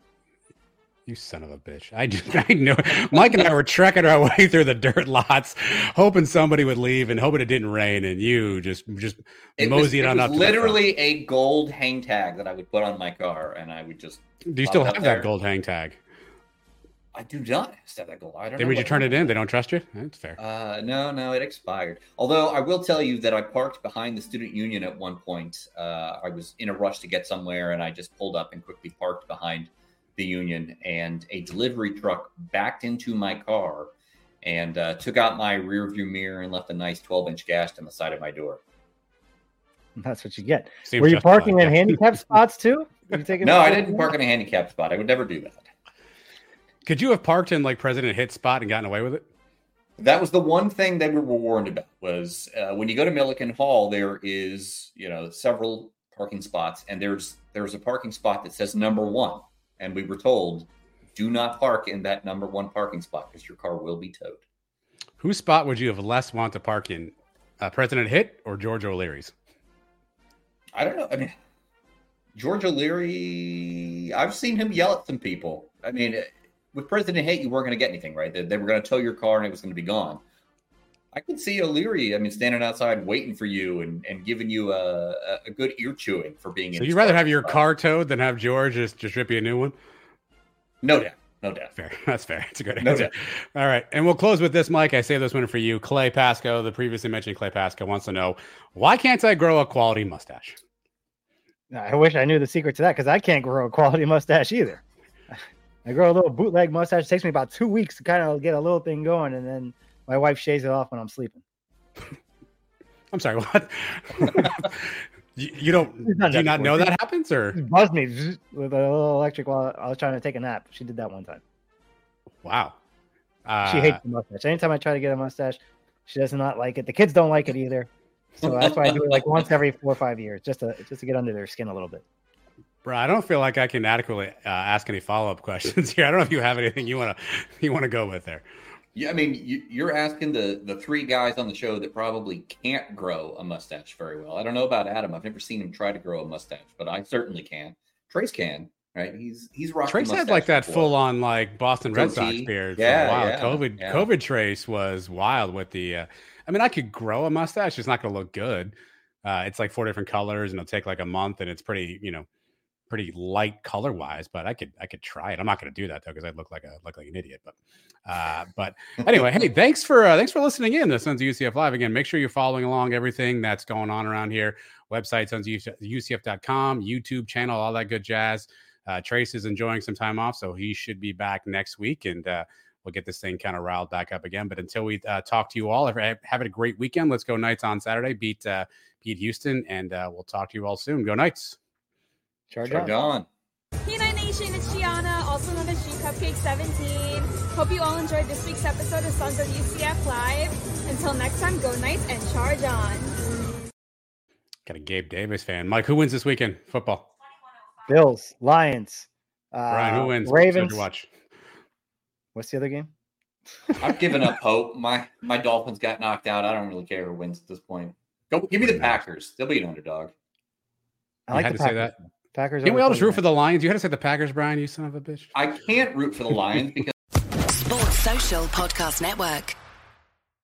You son of a bitch. I just, I know. Mike and I were trekking our way through the dirt lots, hoping somebody would leave and hoping it didn't rain. And you just, just It was, moseyed it on was up to the front. literally a gold hang tag that I would put on my car, and I would just. Do you pop still it up have there. that gold hang tag? I do not have that gold. I don't Then know would you what turn it happened. in? They don't trust you? That's fair. Uh, no, no, it expired. Although I will tell you that I parked behind the student union at one point. Uh, I was in a rush to get somewhere, and I just pulled up and quickly parked behind the union, and a delivery truck backed into my car and uh, took out my rear view mirror and left a nice twelve inch gash on the side of my door. That's what you get. Seems Were you justified, parking yeah. in handicap spots too? Were you taking No, I didn't park in a handicapped spot. I would never do that. Could you have parked in like President Hit spot and gotten away with it? That was the one thing they were warned about was uh, when you go to Milliken Hall, there is, you know, several parking spots, and there's there's a parking spot that says number one. And we were told, do not park in that number one parking spot because your car will be towed. Whose spot would you have less want to park in? Uh, President Hit or George O'Leary's? I don't know. I mean, George O'Leary, I've seen him yell at some people. I mean, with President Hate, you weren't going to get anything, right? They, they were going to tow your car and it was going to be gone. I could see O'Leary, I mean, standing outside waiting for you and, and giving you a, a good ear chewing for being So in you'd rather have your car towed than have George just, just rip you a new one? No doubt. No doubt. Fair. That's fair. It's a good No answer. doubt. All right. And we'll close with this, Mike. I saved this one for you. Clay Pasco, the previously mentioned Clay Pasco, wants to know, why can't I grow a quality mustache? I wish I knew the secret to that because I can't grow a quality mustache either. I grow a little bootleg mustache. It takes me about two weeks to kind of get a little thing going, and then my wife shaves it off when I'm sleeping. I'm sorry, what? you, you don't do you not know that happens, or She buzzed me zzz, with a little electric while I was trying to take a nap. She did that one time. wow? Uh, She hates the mustache. Anytime I try to get a mustache, she does not like it. The kids don't like it either. So that's why I do it like once every four or five years, just to just to get under their skin a little bit. Bro, I don't feel like I can adequately uh, ask any follow up questions here. I don't know if you have anything you want to you want to go with there. Yeah, I mean, you, you're asking the the three guys on the show that probably can't grow a mustache very well. I don't know about Adam. I've never seen him try to grow a mustache, but I certainly can. Trace can, right? He's he's rocked. Trace had like that full on like Boston Red Sox Goatee. beard Yeah, for a while. yeah, COVID yeah. COVID Trace was wild with the. Uh, I mean, I could grow a mustache. It's not going to look good. Uh, it's like four different colors, and it'll take like a month, and it's pretty, you know, pretty light color wise. But I could I could try it. I'm not going to do that though because I'd look like a look like an idiot. But uh, but anyway, hey, thanks for uh, thanks for listening in to Sons of U C F Live. Again, make sure you're following along everything that's going on around here. Website sons of U C F dot com, YouTube channel, all that good jazz. Uh, Trace is enjoying some time off, so he should be back next week, and uh, we'll get this thing kind of riled back up again. But until we uh, talk to you all, have, have a great weekend. Let's go Knights on Saturday. Beat uh, beat Houston, and uh, we'll talk to you all soon. Go Knights. Charge Charge on. P nine Nation, it's Gianna, also known as G Cupcake seventeen. Hope you all enjoyed this week's episode of Sons of U C F Live. Until next time, go Knights and charge on. Got a Gabe Davis fan. Mike, who wins this weekend? Football. Bills, Lions, uh, Brian, who wins? Ravens. So watch. What's the other game? I've given up hope. My my Dolphins got knocked out. I don't really care who wins at this point. Go give me the Packers. They'll be an underdog. I like you had the to Packers. say that. Packers. Can we all just root over for the Lions? You had to say the Packers, Brian. You son of a bitch. I can't root for the Lions because Sports Social Podcast Network.